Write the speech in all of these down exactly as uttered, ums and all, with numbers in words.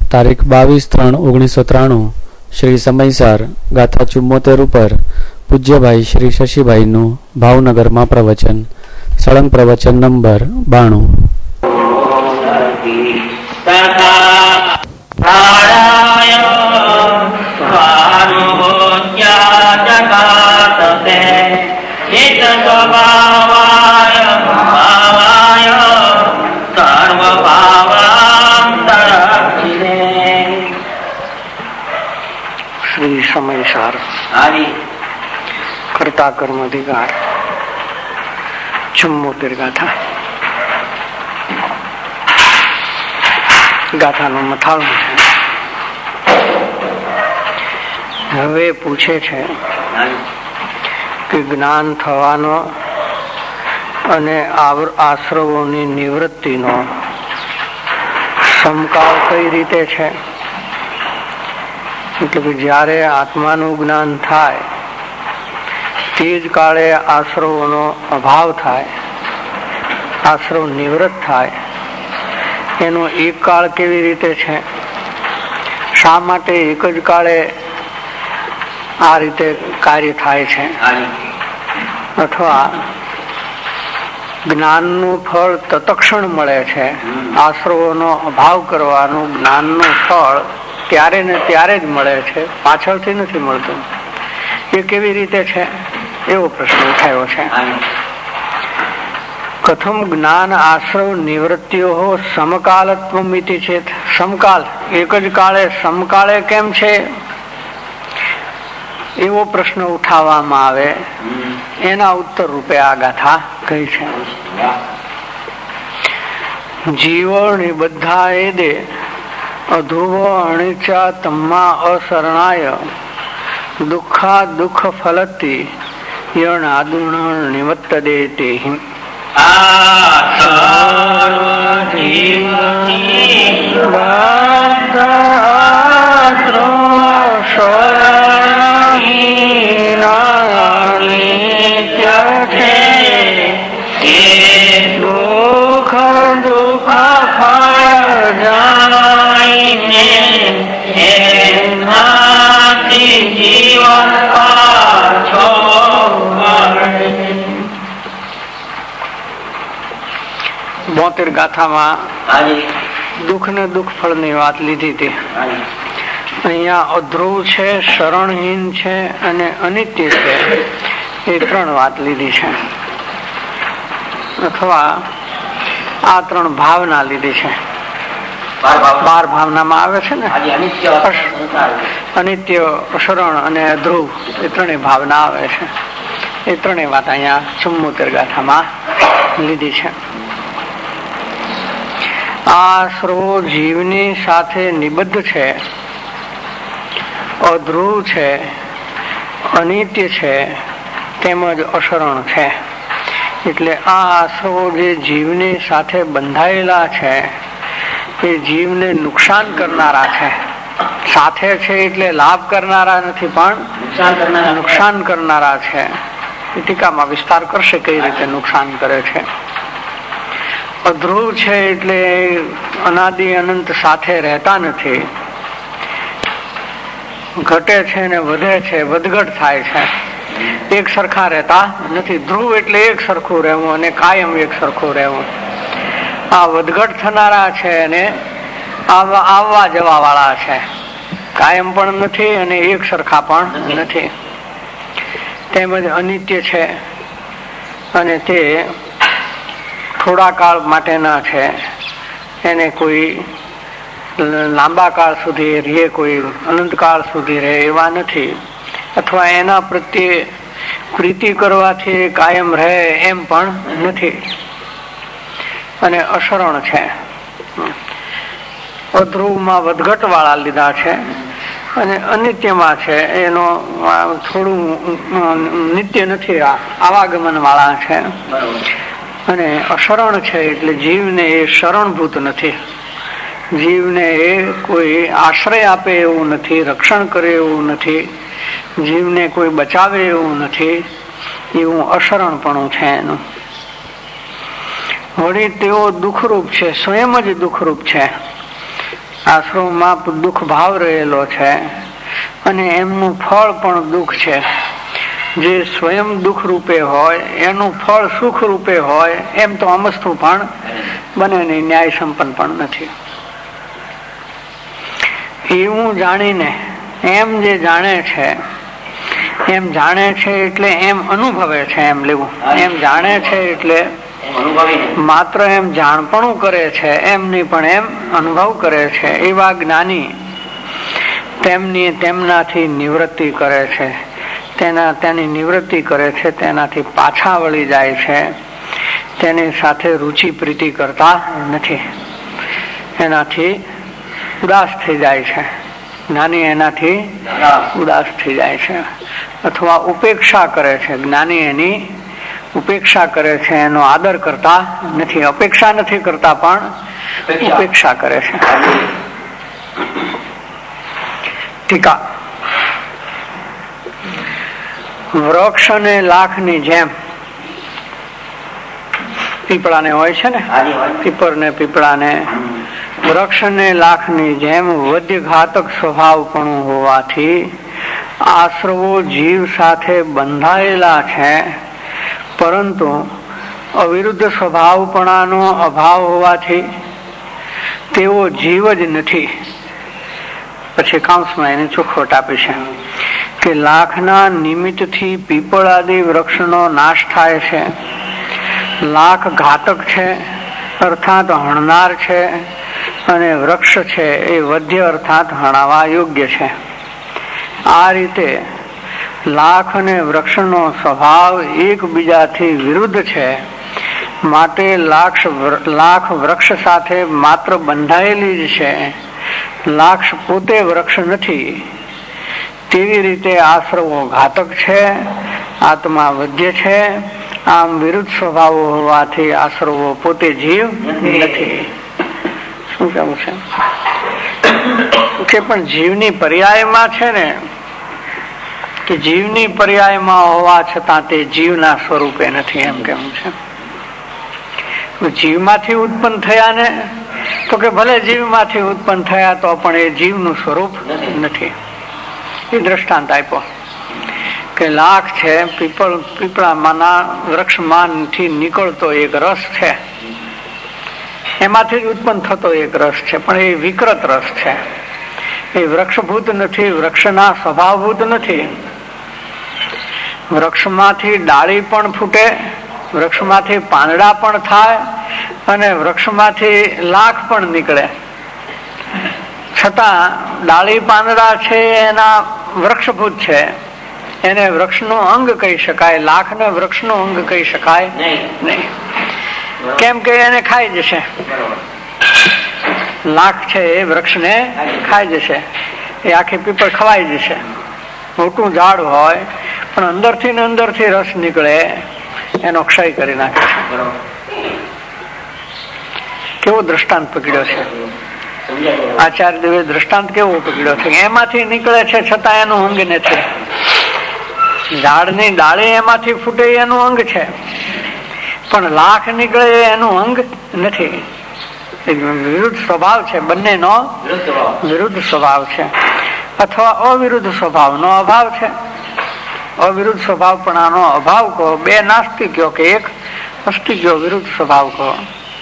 તારીખ બાવીસ ત્રણ ઓગણીસો ત્રાણું શ્રી સમયસાર ગાથા ચુમ્મોતેર ઉપર પૂજ્યભાઈ શ્રી શશીભાઈનું ભાવનગરમાં પ્રવચન. સળંગ પ્રવચન નંબર બાણું. શ્રી સમયસાર કરતા કર્મ અધિકાર ચુમ્મોતેર ગાથા. ગાથાનું મથાળું છે. હવે પૂછે છે કે જ્ઞાન થવાનો અને આશ્રવોની નિવૃત્તિનો સમકાળ કઈ રીતે છે? એટલે કે જયારે આત્માનું જ્ઞાન થાય તે જ કાળે આશ્રવોનો અભાવ થાય, આશ્રવ નિવૃત્ત થાય. એનો એક કાળ કેવી રીતે છે? શા માટે એક જ કાળે આ રીતે કાર્ય થાય છે? અથવા જ્ઞાનનું ફળ તત્ક્ષણ મળે છે, આશ્રવોનો અભાવ કરવાનું જ્ઞાનનું ફળ ત્યારે ને ત્યારે જ મળે છે, પાછળથી નથી મળતું. એ કેવી રીતે છે? એવો પ્રશ્ન ઉઠાયો છે. કથમ જ્ઞાન આશ્રવ નિવૃત્તિઓ સમકાલત્વમિતિ છે. સમકાલ એક જ કાળે સમકાળે કેમ છે એવો પ્રશ્ન ઉઠાવવામાં આવે, એના ઉત્તર રૂપે આ ગાથા કહી છે. જીવન બધા એ દે અધુવ અણિચા તમ્મા અશરણાય દુઃખા દુઃખ ફલતી યણ આદુણ નિવત્ત દે તે બોતેર ગાથામાં દુઃખ ને દુઃખ ફળ ની વાત લીધી હતી. અહીંયા અધ્રુવ છે, શરણહીન છે અને અનિત્ય છે, એ ત્રણ વાત લીધી છે. અથવા આ ત્રણ ભાવના લીધી છે. બાર ભાવનામાં આવે છે ને, અનિત્ય, અશરણ અને અધ્રુવ, એ ત્રણેય ભાવના આવે છે. એ ત્રણેય વાત અહીંયા ચુમ્મોતેર ગાથામાં લીધી છે. આ સર્વો જીવની સાથે નિબદ્ધ છે, અધ્રુવ છે, અનિત્ય છે, તેમજ અશરણ છે. એટલે આ આશ્રવો જે જીવની સાથે બંધાયેલા છે એ જીવને નુકસાન કરનારા છે. સાથે છે એટલે લાભ કરનારા નથી, પણ નુકસાન કરનારા છે. ટીકામાં વિસ્તાર કરશે કઈ રીતે નુકસાન કરે છે. અધ્રુવ છે એટલે અનાદિ અનંત સાથે રહેતા નથી, ઘટે છે ને વધે છે, વધઘટ થાય છે, એક સરખા રહેતા નથી. ધ્રુવ એટલે એક સરખું રહેવું અને કાયમ એક સરખું રહેવું. આ વધઘટ થનારા છે અને આવવા જવા વાળા છે, કાયમ પણ નથી અને એક સરખા પણ નથી. તેમજ અનિત્ય છે અને તે થોડા કાળ માટેના છે, એને કોઈ લાંબા કાળ સુધી રહે, કોઈ અનંત કાળ સુધી રહે એવા નથી. અથવા એના પ્રત્યે પ્રીતિ કરવાથી કાયમ રહે એમ પણ નથી. અને અશરણ છે. અધ્રુવમાં વધઘટ વાળા લીધા છે અને અનિત્યમાં છે એનો થોડું નિત્ય નથી, આવાગમન વાળા છે. અને અશરણ છે એટલે જીવને એ શરણભૂત નથી, જીવને એ કોઈ આશ્રય આપે એવું નથી, રક્ષણ કરે એવું નથી, જીવને કોઈ બચાવે એવું નથી. એવું અશરણપણું છે એનું. વળી તેઓ દુઃખરૂપ છે, સ્વયં જ દુઃખરૂપ છે. આશ્રમમાં દુઃખ ભાવ રહેલો છે અને એમનું ફળ પણ દુઃખ છે. જે સ્વયં દુઃખ રૂપે હોય એનું ફળ સુખ રૂપે હોય એમ તો અમસ્તુ પણ બને નહીં, ન્યાય સંપન્ન પણ નથી. એવું જાણીને એમ જે જાણે છે એમ જાણે છે એટલે એમ અનુભવે છે એમ લેવું. એમ જાણે છે એટલે માત્ર એમ જાણપણું કરે છે એમ નહીં પણ એમ અનુભવ કરે છે. એવા જ્ઞાની તેમની તેમનાથી નિવૃત્તિ કરે છે, તેના તેની નિવૃત્તિ કરે છે, તેનાથી પાછા વળી જાય છે, તેની સાથે રુચિ પ્રીતિ કરતા નથી, એનાથી ઉદાસ થઈ જાય છે. જ્ઞાની એનાથી ઉદાસ થઈ જાય છે અથવા ઉપેક્ષા કરે છે. જ્ઞાની એની ઉપેક્ષા કરે છે, એનો આદર કરતા નથી. અપેક્ષા નથી કરતા પણ ઉપેક્ષા કરે છે. ટીકા. વૃક્ષ અને લાખની જેમ પીપળાને હોય છે ને, પીપર ને પીપળાને વૃક્ષ અને લાખની જેમ વદ્યઘાતક સ્વભાવપણું હોવાથી આશ્રવો જીવ સાથે બંધાયેલા છે, પરંતુ અવિરુદ્ધ સ્વભાવપણાનો અભાવ હોવાથી તેઓ જીવ જ નથી. પછી કાંસમાં એને ચોખવટ આપી છે કે લાખના નિમિત્તથી પીપળ આદિ વૃક્ષનો નાશ થાય છે. લાખ ઘાતક છે અર્થાત હણનાર છે અને વૃક્ષ છે એ વધ્ય અર્થાત હણાવા યોગ્ય છે. આ રીતે લાખ અને વૃક્ષનો સ્વભાવ એકબીજાથી વિરુદ્ધ છે, માટે લાખ લાખ વૃક્ષ સાથે માત્ર બંધાયેલી જ છે. લાક્ષ પોતે વૃક્ષ નથી. તેવી રીતે આશ્રવો ઘાતક છે, આત્મા વધ્ય છે. આમ વિરુદ્ધ સ્વભાવો હોવાથી આશ્રવો પોતે જીવ નથી. શું કેવું છે કે પણ જીવની પર્યાયમાં છે ને, કે જીવની પર્યાયમાં હોવા છતાં તે જીવના સ્વરૂપે નથી એમ કેવું છે. જીવમાંથી ઉત્પન્ન થયા ને તો કે ભલે જીવમાંથી ઉત્પન્ન થયા તો પણ એ જીવનું સ્વરૂપ નથી. એ દ્રષ્ટાંત આપ્યો કે લાખ છે, પીપળ પીપળામાંના વૃક્ષમાંથી નીકળતો એક રસ છે, એમાંથી જ ઉત્પન્ન થતો એક રસ છે, પણ એ વિકૃત રસ છે. એ વૃક્ષભૂત નથી, વૃક્ષના સ્વભાવભૂત નથી. વૃક્ષમાંથી ડાળી પણ ફૂટે, વૃક્ષમાંથી પાંદડા પણ થાય અને વૃક્ષમાંથી લાખ પણ નીકળે, છતાં ડાળી પાંદડા છે એના વૃક્ષભૂત છે, એને વૃક્ષનું અંગ કહી શકાય. લાખને વૃક્ષનું અંગ કહી શકાય નહીં. કેમ કે એને ખાઈ જશે. લાખ છે એ વૃક્ષને ખાઈ જશે, એ આખી પીપળ ખવાઈ જશે. મોટું ઝાડ હોય પણ અંદરથી ને અંદરથી રસ નીકળે, એનો ક્ષય કરી નાખે છે. કેવો દ્રષ્ટાંત પકડ્યો છે આચાર્ય દેવે. દ્રષ્ટાંત કેવો પકડ્યો છે? એમાંથી નીકળે છે છતાં એનું અંગ નથી. ઝાડની ડાળી એમાંથી ફૂટે એનું અંગ છે, પણ લાખ નીકળે એનું અંગ નથી. વિરુદ્ધ સ્વભાવ છે, બંનેનો વિરુદ્ધ સ્વભાવ છે, અથવા અવિરુદ્ધ સ્વભાવનો અભાવ છે. અવિરુદ્ધ સ્વભાવપણાનો અભાવ કહો, બે નાસ્તિક કહો કે એક અસ્તિક કહો, વિરુદ્ધ સ્વભાવ કહો.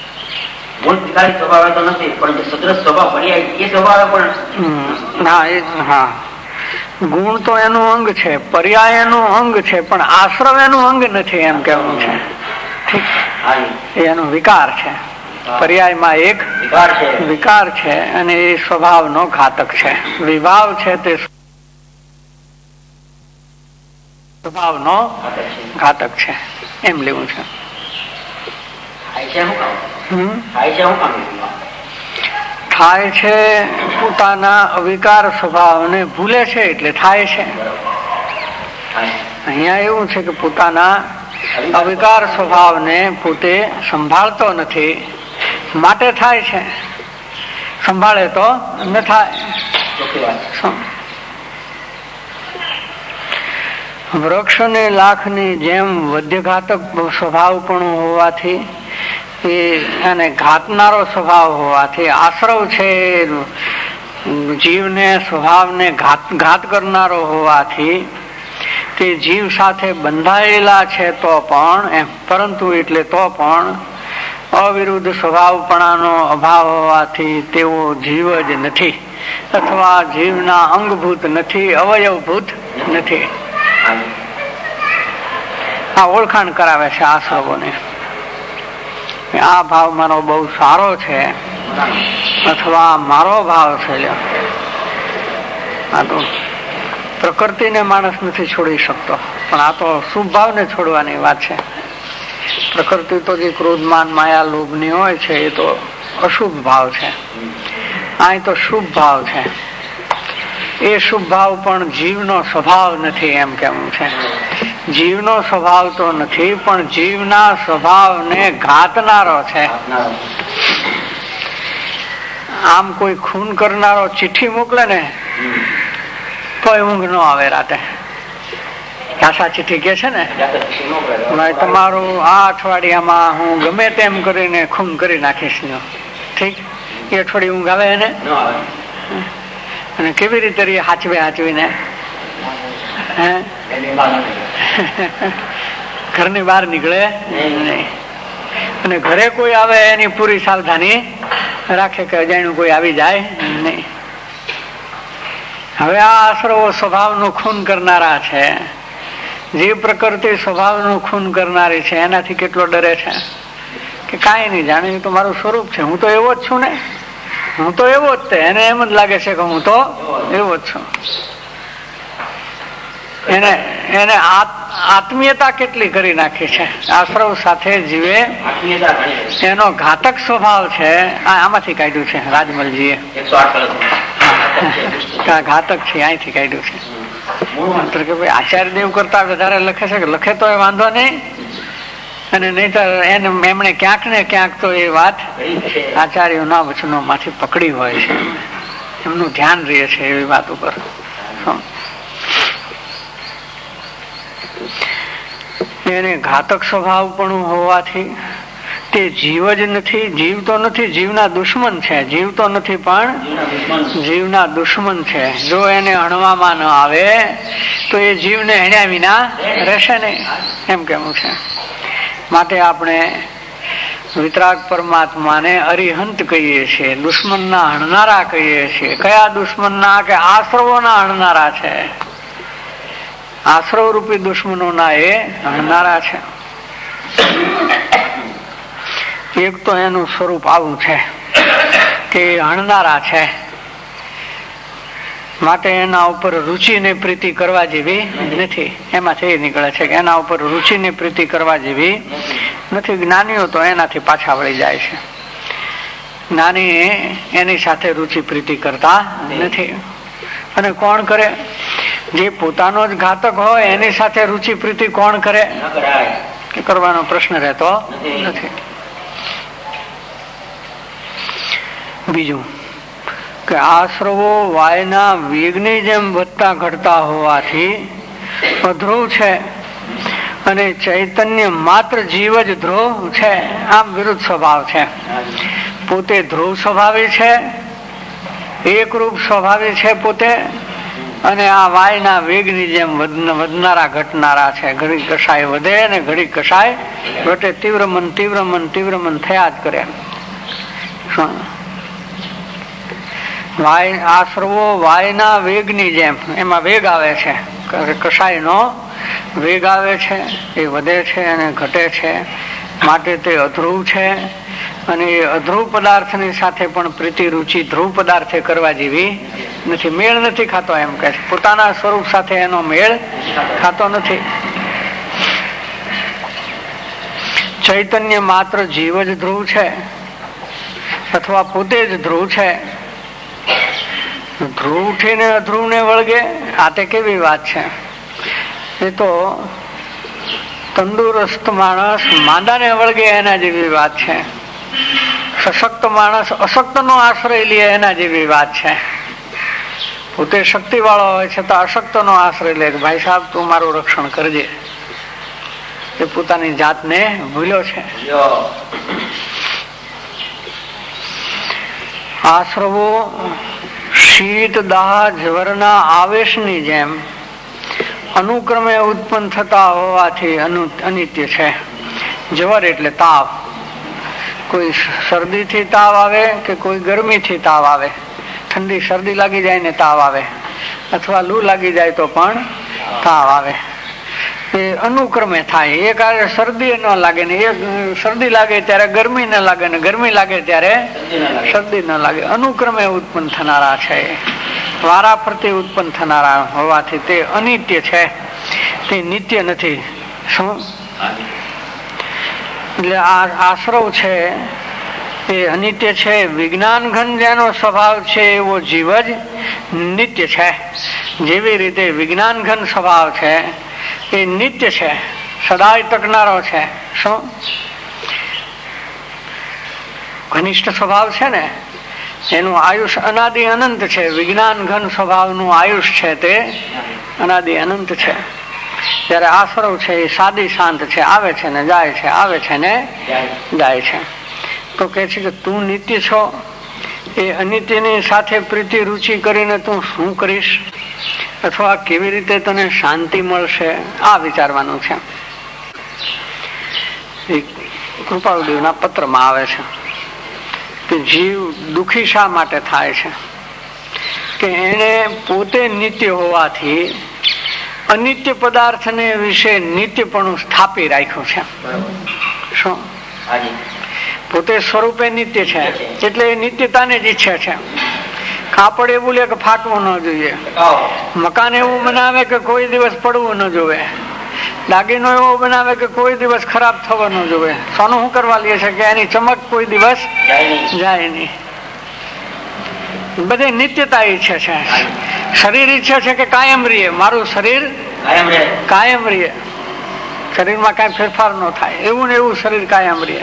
હા, ગુણ તો એનું અંગ છે, પર્યાય એનું અંગ છે, પણ આશ્રવ એનું અંગ નથી એમ કેવું છે. ઠીક, એનો વિકાર છે. પર્યાયમાં એક વિકાર છે અને એ સ્વભાવનો ઘાતક છે. વિભાવ છે તે સ્વભાવનો ઘાતક છે એમ લેવું છે. થાય છે પોતાના અવિકાર સ્વભાવને ભૂલે છે એટલે થાય છે. અહીંયા એવું છે કે પોતાના અવિકાર સ્વભાવને પોતે સંભાળતો નથી માટે થાય છે. સંભાળે તો ન થાય. વૃક્ષ અને લાખની જેમ વદ્યઘાતક સ્વભાવ પણ હોવાથી એ અને ઘાતનારો સ્વભાવ હોવાથી આશ્રવ છે જીવને સ્વભાવને ઘાત ઘાત કરનારો હોવાથી તે જીવ સાથે બંધાયેલા છે તો પણ એમ, પરંતુ એટલે તો પણ અવિરુદ્ધ સ્વભાવપણાનો અભાવ હોવાથી તેઓ જીવ જ નથી અથવા જીવના અંગભૂત નથી, અવયવભૂત નથી. આ ઓળખાણ કરાવે છે આશ્રવોને. આ ભાવ મારો બહુ સારો છે અથવા મારો ભાવ છે. આ તો પ્રકૃતિને માણસ નથી છોડી શકતો, પણ આ તો શુભ ભાવને છોડવાની વાત છે. પ્રકૃતિ તો જે ક્રોધમાન માયા લોભની હોય છે એ તો અશુભ ભાવ છે. અહીં તો શુભ ભાવ છે. એ શુભ ભાવ પણ જીવનો સ્વભાવ નથી એમ કેવું છે. જીવનો સ્વભાવ તો નથી, પણ જીવના સ્વભાવને ઘાતનારો છે. આમ કોઈ ખૂન કરનારો ચિઠ્ઠી મોકલે ને તો ઊંઘ ન આવે રાતે. આશા ચિઠ્ઠી કે છે ને, તમારું આ અઠવાડિયામાં હું ગમે તેમ કરીને ખૂન કરી નાખીશ. ઠીક, એ અઠવાડિયે ઊંઘ આવે એને? અને કેવી રીતે હાચવે હાચવીને હે ઘરની બહાર નીકળે નહીં. અને ઘરે કોઈ આવે એની પૂરી સાવધાની રાખે કે અજાણ્યું કોઈ આવી જાય નહીં. હવે આ આશ્રવો સ્વભાવનું ખૂન કરનારા છે. જે પ્રકૃતિ સ્વભાવનું ખૂન કરનારી છે એનાથી કેટલો ડરે છે કે કાંઈ નહીં જાણે, તો મારું સ્વરૂપ છે, હું તો એવો જ છું ને, હું તો એવો જ. તે એને એમ જ લાગે છે કે હું તો એવો જ છું. એને એને આત્મીયતા કેટલી કરી નાખી છે આશ્રવ સાથે જીવે. એનો ઘાતક સ્વભાવ છે. આમાંથી કાઢ્યું છે રાજમલજીએ, ઘાતક છે, અહીંથી કાઢ્યું છે. કે ભાઈ આચાર્ય દેવ કરતા વધારે લખે છે, કે લખે તો એ વાંધો નહીં, અને નહીતર એને એમણે ક્યાંક ને ક્યાંક તો એ વાત આચાર્યોના વચનો માંથી પકડી હોય છે, એમનું ધ્યાન રહે છે એવી વાત ઉપર. એને ઘાતક સ્વભાવ પણ હોવાથી તે જીવ જ નથી. જીવ તો નથી, જીવના દુશ્મન છે. જીવ તો નથી પણ જીવના દુશ્મન છે. જો એને હણવામાં ન આવે તો એ જીવને હણ્યા વિના રહેશે નહીં એમ કેવું છે. માટે આપણે વિતરાગ પરમાત્માને અરિહંત કહીએ છીએ, દુશ્મનના હણનારા કહીએ છીએ. કયા દુશ્મનના? કે આશ્રવોના હણનારા છે. આશ્રવ રૂપી દુશ્મનોના એ હણનારા છે. એક તો એનું સ્વરૂપ આવું છે કે હણનારા છે, માટે એના ઉપર રુચિ ને પ્રીતિ કરવા જેવી નથી. એમાંથી એ નીકળે છે કે એના ઉપર રુચિ ને પ્રીતિ કરવા જેવી નથી. જ્ઞાનીઓ તો એનાથી પાછા વળી જાય છે. જ્ઞાની એની સાથે રુચિ પ્રીતિ કરતા નથી. અને કોણ કરે? જે પોતાનો જ ઘાતક હોય એની સાથે રુચિ પ્રીતિ કોણ કરે? કે કરવાનો પ્રશ્ન રહેતો નથી. બીજું કે આશ્રવો વાયના વેગની જેમ વધતા ઘટતા હોવાથી અધ્રુવ છે, અને ચૈતન્ય માત્ર જીવ જ ધ્રુવ છે. આમ વિરુદ્ધ સ્વભાવ છે. પોતે ધ્રુવ સ્વભાવી છે, એકરૂપ સ્વભાવી છે પોતે, અને આ વાયના વેગની જેમ વધનારા ઘટનારા છે. ઘડી કસાય વધે ને ઘડી કસાય ઘટે. તીવ્ર મન તીવ્ર મન તીવ્ર મન થયા જ કરે. વાય આશ્રવો વાયના વેગની જેમ, એમાં વેગ આવે છે, કસાય નો વેગ આવે છે, એ વધે છે અને ઘટે છે. માટે તે અધ્રુવ છે. અને એ અધ્રુવ પદાર્થની સાથે પણ પ્રીતિ રુચિ ધ્રુવ પદાર્થે કરવા જેવી નથી. મેળ નથી ખાતો એમ કે છે. પોતાના સ્વરૂપ સાથે એનો મેળ ખાતો નથી. ચૈતન્ય માત્ર જીવ જ ધ્રુવ છે, અથવા પોતે જ ધ્રુવ છે. ધ્રુવ ઉઠીને અધ્રુવ ને વળગે, આ તે કેવી વાત છે? એ તો તંદુરસ્ત માણસ માંદાને વળગે એના જેવી વાત છે. સશક્ત માણસ અશક્ત નો આશ્રય લે એના જેવી વાત છે. પોતે શક્તિ વાળો હોય છે તો અશક્ત નો આશ્રય લે. ભાઈ સાહેબ તું મારું રક્ષણ કરજે. એ પોતાની જાતને ભૂલ્યો છે. આશ્રવો શીત દાહ જ્વરના આવેશની જેમ અનુક્રમે ઉત્પન્ન થતા હોવાથી અનિત્ય છે. જ્વર એટલે તાવ, કોઈ શરદીથી તાવ આવે કે કોઈ ગરમીથી તાવ આવે. ઠંડી શરદી લાગી જાય ને તાવ આવે, અથવા લૂ લાગી જાય તો પણ તાવ આવે. એ અનુક્રમે થાય. એક આ શરદી ન લાગે ને એક શરદી લાગે ત્યારે ગરમી ન લાગે ને ગરમી લાગે ત્યારે શરદી ન લાગે. અનુક્રમે ઉત્પન્ન થનારા છે, વારા ફરતી ઉત્પન્ન થનારા હોવાથી તે અનિત્ય છે, તે નિત્ય નથી. શું એટલે આ આશ્રવ છે એ અનિત્ય છે. વિજ્ઞાન ઘન જેનો સ્વભાવ છે એવો જીવ જ નિત્ય છે. જેવી રીતે વિજ્ઞાન ઘન સ્વભાવ છે એ નિત્ય છે, સદાય ટકનારો છે. શું ઘનિષ્ઠ સ્વભાવ છે ને એનું આયુષ અનાદિ અનંત છે. વિજ્ઞાન ઘન સ્વભાવનું આયુષ છે તે અનાદિ અનંત છે. જયારે આશ્રવ છે એ સાદી શાંત છે, આવે છે ને જાય છે, આવે છે ને જાય છે. તો કે છે કે તું નિત્ય છો, એ અનિત્યની સાથે પ્રીતિ રુચિ કરીને તું શું કરીશ, અથવા કેવી રીતે તને શાંતિ મળશે, આ વિચારવાનું છે. કૃપાળુદેવના પત્રમાં આવે છે કે જીવ દુઃખી શા માટે થાય છે, કે એને પોતે નિત્ય હોવાથી અનિત્ય પદાર્થને વિશે નિત્યપણું સ્થાપી રાખ્યું છે. શું પોતે સ્વરૂપે નિત્ય છે એટલે નિત્યતાને જ ઈચ્છે છે. કાપડ એવું લે કે ફાટવું ન જોઈએ, મકાન એવું બનાવે કે કોઈ દિવસ પડવું ન જોવે, દાગીનો એવો બનાવે કે કોઈ દિવસ ખરાબ થવો ન જોવે. સોનું શું કરવા લે છે કે એની ચમક કોઈ દિવસ જાય નહીં. બધે નિત્યતા ઈચ્છે છે. શરીર ઈચ્છે છે કે કાયમ રહીએ, મારું શરીર કાયમ રહીએ, શરીરમાં કઈ ફેરફાર ન થાય, એવું ને એવું શરીર કાયમ રહીએ.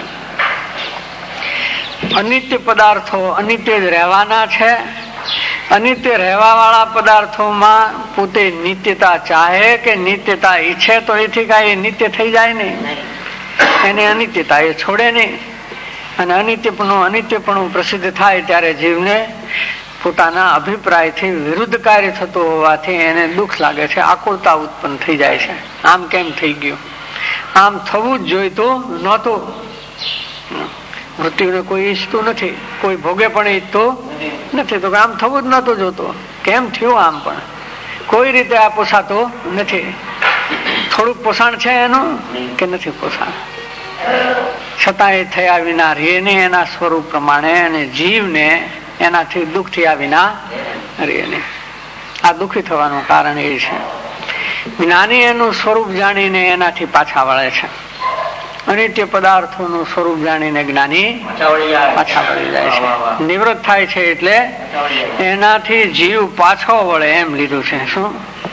અનિત્ય પદાર્થો અનિત્ય જ રહેવાના છે. અનિત્ય રહેવા વાળા પદાર્થોમાં પોતે નિત્યતા ચાહે કે નિત્યતા ઈચ્છે તો એથી કઈ નિત્ય થઈ જાય નહીં. એને અનિત્યતા એ છોડે નહીં. અને અનિત્યપણું અનિત્યપણું પ્રસિદ્ધ થાય ત્યારે જીવને પોતાના અભિપ્રાયથી વિરુદ્ધ કાર્ય થતું હોવાથી એને દુઃખ લાગે છે, આકુળતા ઉત્પન્ન થઈ જાય છે. આમ કેમ થઈ ગયું, આમ થવું જ જોઈતું નહોતું. મૃત્યુને કોઈ ઈચ્છતું નથી, કોઈ ભોગે પણ ઈચ્છતું નથી. તો આમ થવું જ નહોતું જોતું, કેમ થયું આમ પણ કોઈ રીતે આ પોસાતું નથી. થોડુંક પોષણ છે એનું કે નથી પોષણ, છતાં એ થયા વિના રે ને એના સ્વરૂપ પ્રમાણે, અને જીવને એનાથી દુઃખ થયા વિના રે ને. આ દુઃખી થવાનું કારણ એ છે. જ્ઞાની એનું સ્વરૂપ જાણીને એનાથી પાછા વળે છે. અનિત્ય પદાર્થોનું સ્વરૂપ જાણીને જ્ઞાની પાછા વળી જાય છે, નિવૃત્ત થાય છે. એટલે એનાથી જીવ પાછો વળે એમ લીધું છે. શું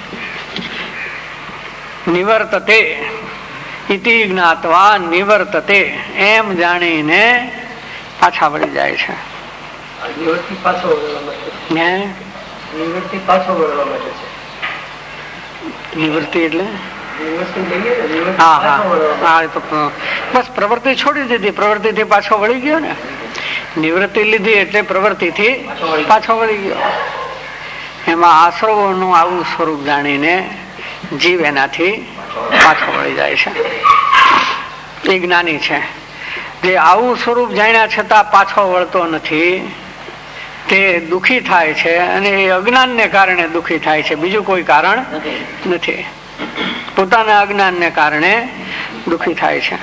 નિવર્તતે ઇતિ જ્ઞાત્વા નિવર્તતે એમ જાણીને પાછા વળી જાય છે. નિવૃત્તિ એટલે હા હા બસ પ્રવૃત્તિ છોડી દીધી, પ્રવૃત્તિ થી પાછો વળી ગયો ને. નિવૃત્તિ લીધી એટલે પ્રવૃત્તિ થી પાછો વળી ગયો. એમાં આશ્રવોનું આવું સ્વરૂપ જાણીને જીવ એનાથી પાછો વળી જાય છે. એ જ્ઞાની છે. જે આવું સ્વરૂપ જાણ્યા છતાં પાછો વળતો નથી તે દુઃખી થાય છે, અને એ અજ્ઞાનને કારણે દુઃખી થાય છે, બીજું કોઈ કારણ નથી. પોતાના અજ્ઞાનને કારણે દુઃખી થાય છે.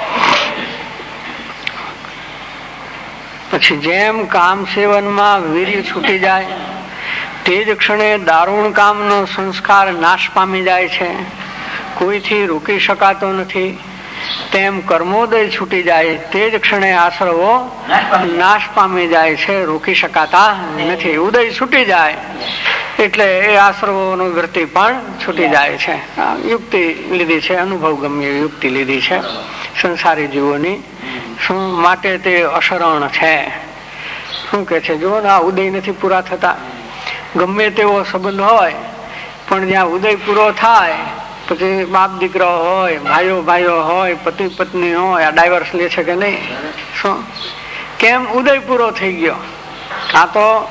પછી જેમ કામ સેવનમાં વીર્ય છૂટી જાય તે જ ક્ષણે દારૂણ કામનો સંસ્કાર નાશ પામી જાય છે, કોઈથી રોકી શકાતો નથી. તેમ કર્મોદય છૂટી જાય તે જ ક્ષણે આશ્રવો નાશ પામી જાય છે, રોકી શકાતા નથી. ઉદય છૂટી જાય એટલે એ આશ્રવોનું વૃત્તિ પણ છૂટી જાય છે. યુક્તિ લીધી છે, અનુભવ ગમ્ય યુક્તિ લીધી છે સંસારી જીવોની. શું માટે તે અશરણ છે. શું કે છે, જો ને આ ઉદય નથી પૂરા થતા. ગમે તેવો સંબંધ હોય પણ જ્યાં ઉદય પૂરો થાય પછી બાપ દીકરો હોય, ભાઈઓ ભાઈઓ હોય, પતિ પત્ની હોય, આ ડાયવર્સ લે છે કે નહીં? શું કેમ? ઉદય પૂરો થઈ ગયો. આ તો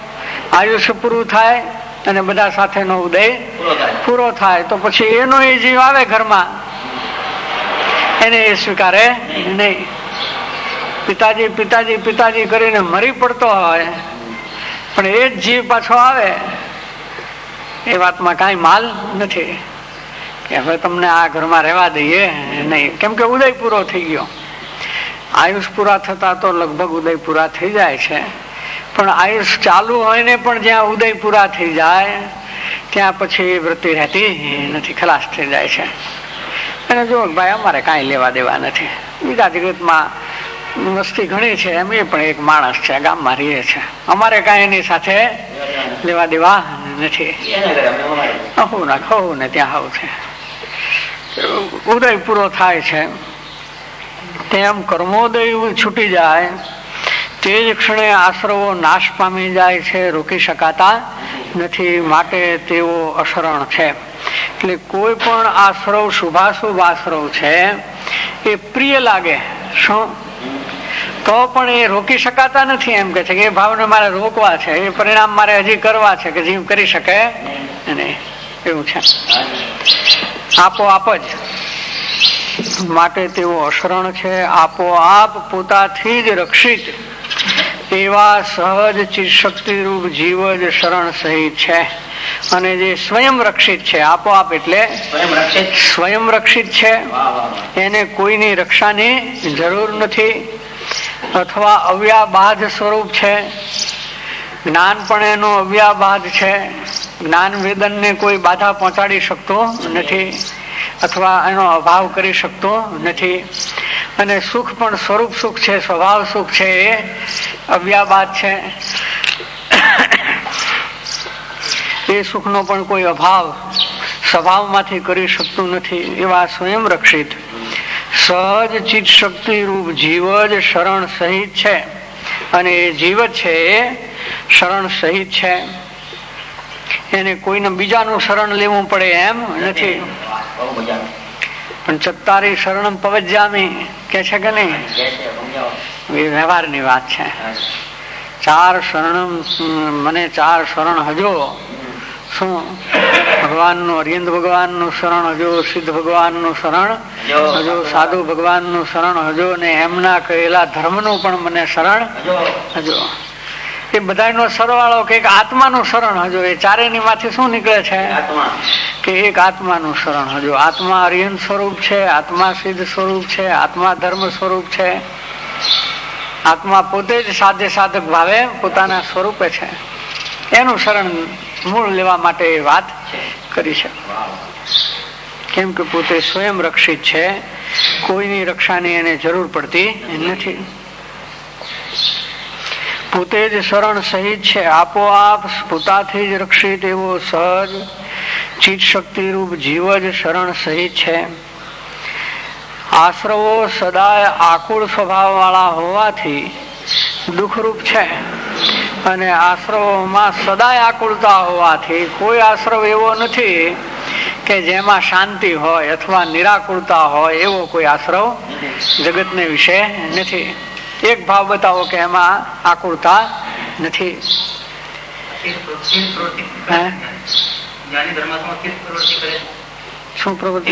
આયુષ્ય પૂરું થાય અને બધા સાથેનો ઉદય પૂરો થાય તો પછી એનો એ જીવ આવે ઘરમાં, એને એ સ્વીકારે નહીં. પિતાજી પિતાજી પિતાજી કરીને મરી પડતો હોય પણ એ જ જીવ પાછો આવે, એ વાતમાં કાંઈ માલ નથી કે હવે તમને આ ઘરમાં રહેવા દઈએ નહીં, કેમ કે ઉદય પૂરો થઈ ગયો. આયુષ પૂરા થતા તો લગભગ ઉદય પૂરા થઈ જાય છે, પણ આયુષ ચાલુ હોય ને પણ જ્યાં ઉદય પૂરા થઈ જાય ત્યાં પછી વૃત્તિ રહેતી નથી, ખલાસ થઈ જાય છે. અને જો ભાઈ અમારે કાંઈ લેવા દેવા નથી, બીજા જગતમાં વસ્તી ઘણી છે, એમ એ પણ એક માણસ છે, ગામમાં રહે છે, અમારે કાંઈ એની સાથે લેવા દેવા નથી. હું ના ખવું ને ત્યાં આવું છે. ઉદય પૂરો થાય છે તેમ કર્મોદય છૂટી જાય તે જ ક્ષણે આશ્રવો નાશ પામી જાય છે, રોકી શકાતા નથી, માટે તેઓ અશરણ છે. એટલે કોઈ પણ આશ્રવ શુભાશુભ આશ્રવ છે એ પ્રિય લાગે શું તો પણ એ રોકી શકાતા નથી. એમ કે છે કે એ ભાવને મારે રોકવા છે, એ પરિણામ મારે હજી કરવા છે કે જીવ કરી શકે નહીં, એવું છે. આપોઆપ જ માટે તેઓ અશરણ છે. આપોઆપ પોતાથી જ રક્ષિત એવા સહજ ચિત્તશક્તિ રૂપ જીવ જ શરણ સહિત છે. અને જે સ્વયં રક્ષિત છે, આપોઆપ એટલે સ્વયં રક્ષિત છે, એને કોઈની રક્ષાની જરૂર નથી, અથવા અવ્યાબાધ સ્વરૂપ છે, જ્ઞાન પણ એનું અવ્યાબાધ છે, જ્ઞાન વેદનને કોઈ બાધા પહોંચાડી શકતો નથી અથવા એનો અભાવ કરી શકતો નથી. અને સુખ પણ સ્વરૂપ સુખ છે, સ્વભાવ સુખ છે, એ અવ્યાબાધ છે. એ સુખનો પણ કોઈ અભાવ સ્વભાવમાંથી કરી શકતું નથી. એવા સ્વયં રક્ષિત સહજ ચિત્ત શક્તિ રૂપ જીવ જ શરણ સહિત છે. અને એ જીવ છે એ શરણ સહિત છે, એને કોઈને બીજાનું શરણ લેવું પડે એમ નથી. પણ ચત્તારી શરણ પવજ્જામી કે છે કે નહીં, એ વ્યવહારની વાત છે. ચાર શરણ મને ચાર શરણ હજો, શું ભગવાનનું અરિયંત ભગવાનનું શરણ હજો, સિદ્ધ ભગવાનનું શરણ હજો, સાધુ ભગવાનનું શરણ હજો, ને એમના કહેલા ધર્મનું પણ મને શરણ હજો. એ બધાનો સરવાળો કે એક આત્માનું શરણ હજો. એ ચારેની માંથી શું નીકળે છે કે એક આત્માનું શરણ હજો. આત્મા અરિયંત સ્વરૂપ છે, આત્મા સિદ્ધ સ્વરૂપ છે, આત્મા ધર્મ સ્વરૂપ છે, આત્મા પોતે જ સાધ્ય સાધક ભાવે પોતાના સ્વરૂપે છે. એનું શરણ મૂળ લેવા માટે એ વાત કરી છે. કેમ કે પોતે સ્વયં રક્ષિત છે, કોઈની રક્ષાની એને જરૂર પડતી નથી. પોતે જ શરણ સહિત છે. આપોઆપ પોતાથી જ રક્ષિત એવો સહજ ચિત્ત શક્તિ રૂપ જીવ જ શરણ સહિત છે. આશ્રવો સદાય આકુળ સ્વભાવ વાળા હોવાથી દુઃખરૂપ છે, અને આશ્રવોમાં સદાય આકુળતા હોવાથી કોઈ આશ્રવ એવો નથી કે જેમાં શાંતિ હોય અથવા નિરાકુળતા હોય, એવો કોઈ આશ્રવ જગતને વિશે નથી. એક ભાવ બતાવો કે એમાં આકુળતા નથી. શું પ્રવૃત્તિ?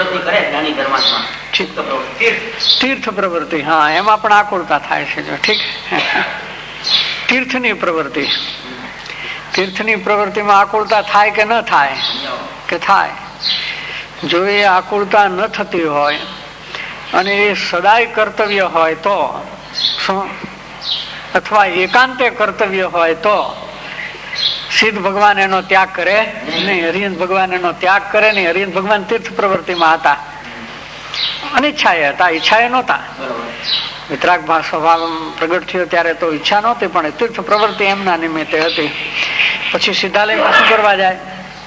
તીર્થ પ્રવૃત્તિ. હા, એમાં પણ આકુળતા થાય છે. જો ઠીક, તીર્થની પ્રવૃત્તિ, તીર્થની પ્રવૃત્તિમાં આકુળતા થાય કે ન થાય? કે થાય. જો એ આકુળતા ન થતી હોય અને એ સદાય કર્તવ્ય હોય તો શું, અથવા એકાંતે કર્તવ્ય હોય તો સિદ્ધ ભગવાન એનો ત્યાગ કરે નહીં, હરિયંત ભગવાન એનો ત્યાગ કરે નહીં. હરિયંત ભગવાન તીર્થ પ્રવૃત્તિમાં હતા, અનિચ્છાએ હતા, ઈચ્છાએ નહોતા. વિતરાગ સ્વભાવ પ્રગટ થયો ત્યારે તો ઈચ્છા નહોતી, પણ તીર્થ પ્રવૃત્તિ એમના નિમિત્તે હતી. પછી સિદ્ધાલયમાં શું કરવા જાય?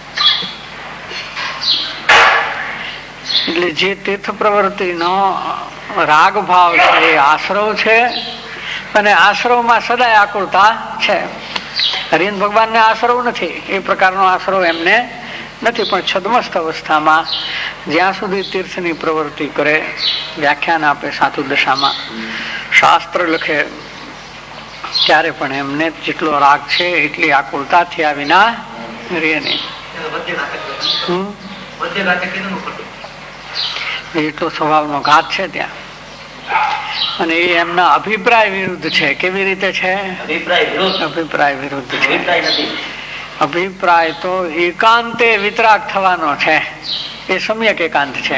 એટલે જે તીર્થ પ્રવૃત્તિ નો રાગ ભાવ છે એ આશ્રવ છે, અને આશ્રવમાં સદાય આકુળતા છે. હરિયંત ભગવાન ને આશ્રવ નથી, એ પ્રકારનો આશ્રવ એમને નથી. પણ છદ્મસ્થ અવસ્થામાં જ્યાં સુધી તીર્થની પ્રવૃત્તિ કરે, વ્યાખ્યાન આપે સાધુ દશામાં, શાસ્ત્ર લખે, ત્યારે પણ એમને જેટલો રાગ છે એટલી આકુળતા થયા વિના રહે નહીં. એટલો સ્વભાવનો ઘાત છે ત્યાં. અને એ એમના અભિપ્રાય વિરુદ્ધ છે. કેવી રીતે છે? અભિપ્રાય વિરુદ્ધ છે. અભિપ્રાય તો એકાંતે વિતરાગ થવાનો છે, એ સમ્યક એકાંત છે.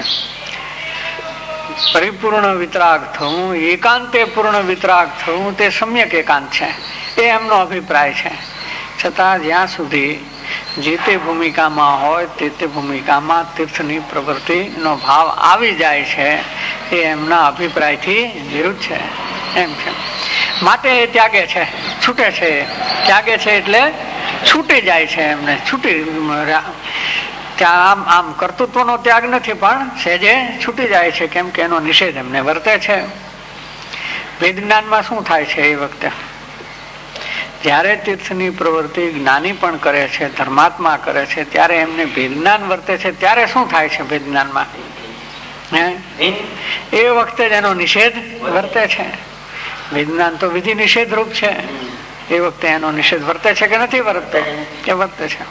પરિપૂર્ણ વિતરાગ થવું, એકાંતે પૂર્ણ વિતરાગ થવું, તે સમ્યક એકાંત છે. એ એમનો અભિપ્રાય છે. છતાં જ્યાં સુધી જે તે ભૂમિકામાં હોય તે તે ભૂમિકામાં તીર્થની પ્રવૃત્તિનો ભાવ આવી જાય છે, એ એમના અભિપ્રાયથી વિરુદ્ધ છે. એમ છે માટે એ ત્યાગે છે, છૂટે છે. ત્યાગે છે એટલે છૂટી જાય છે. એમને છૂટી ત્યાં આમ આમ કર્તૃત્વનો ત્યાગ નથી, પણ સહેજે છૂટી જાય છે. કેમ કે એનો નિષેધ એમને વર્તે છે. વેદ જ્ઞાનમાં શું થાય છે? એ વખતે જયારે તીર્થની પ્રવૃત્તિ જ્ઞાની પણ કરે છે, ધર્માત્મા કરે છે, ત્યારે એમને ભેદ જ્ઞાન વર્તે છે. ત્યારે શું થાય છે ભેદ જ્ઞાનમાં? એ વખતે જ એનો નિષેધ વર્તે છે. ભેદ જ્ઞાન તો વિધિ નિષેધ રૂપ છે. એ વખતે એનો નિષેધ વર્તે છે કે નથી વર્તે? એ વર્તે છે.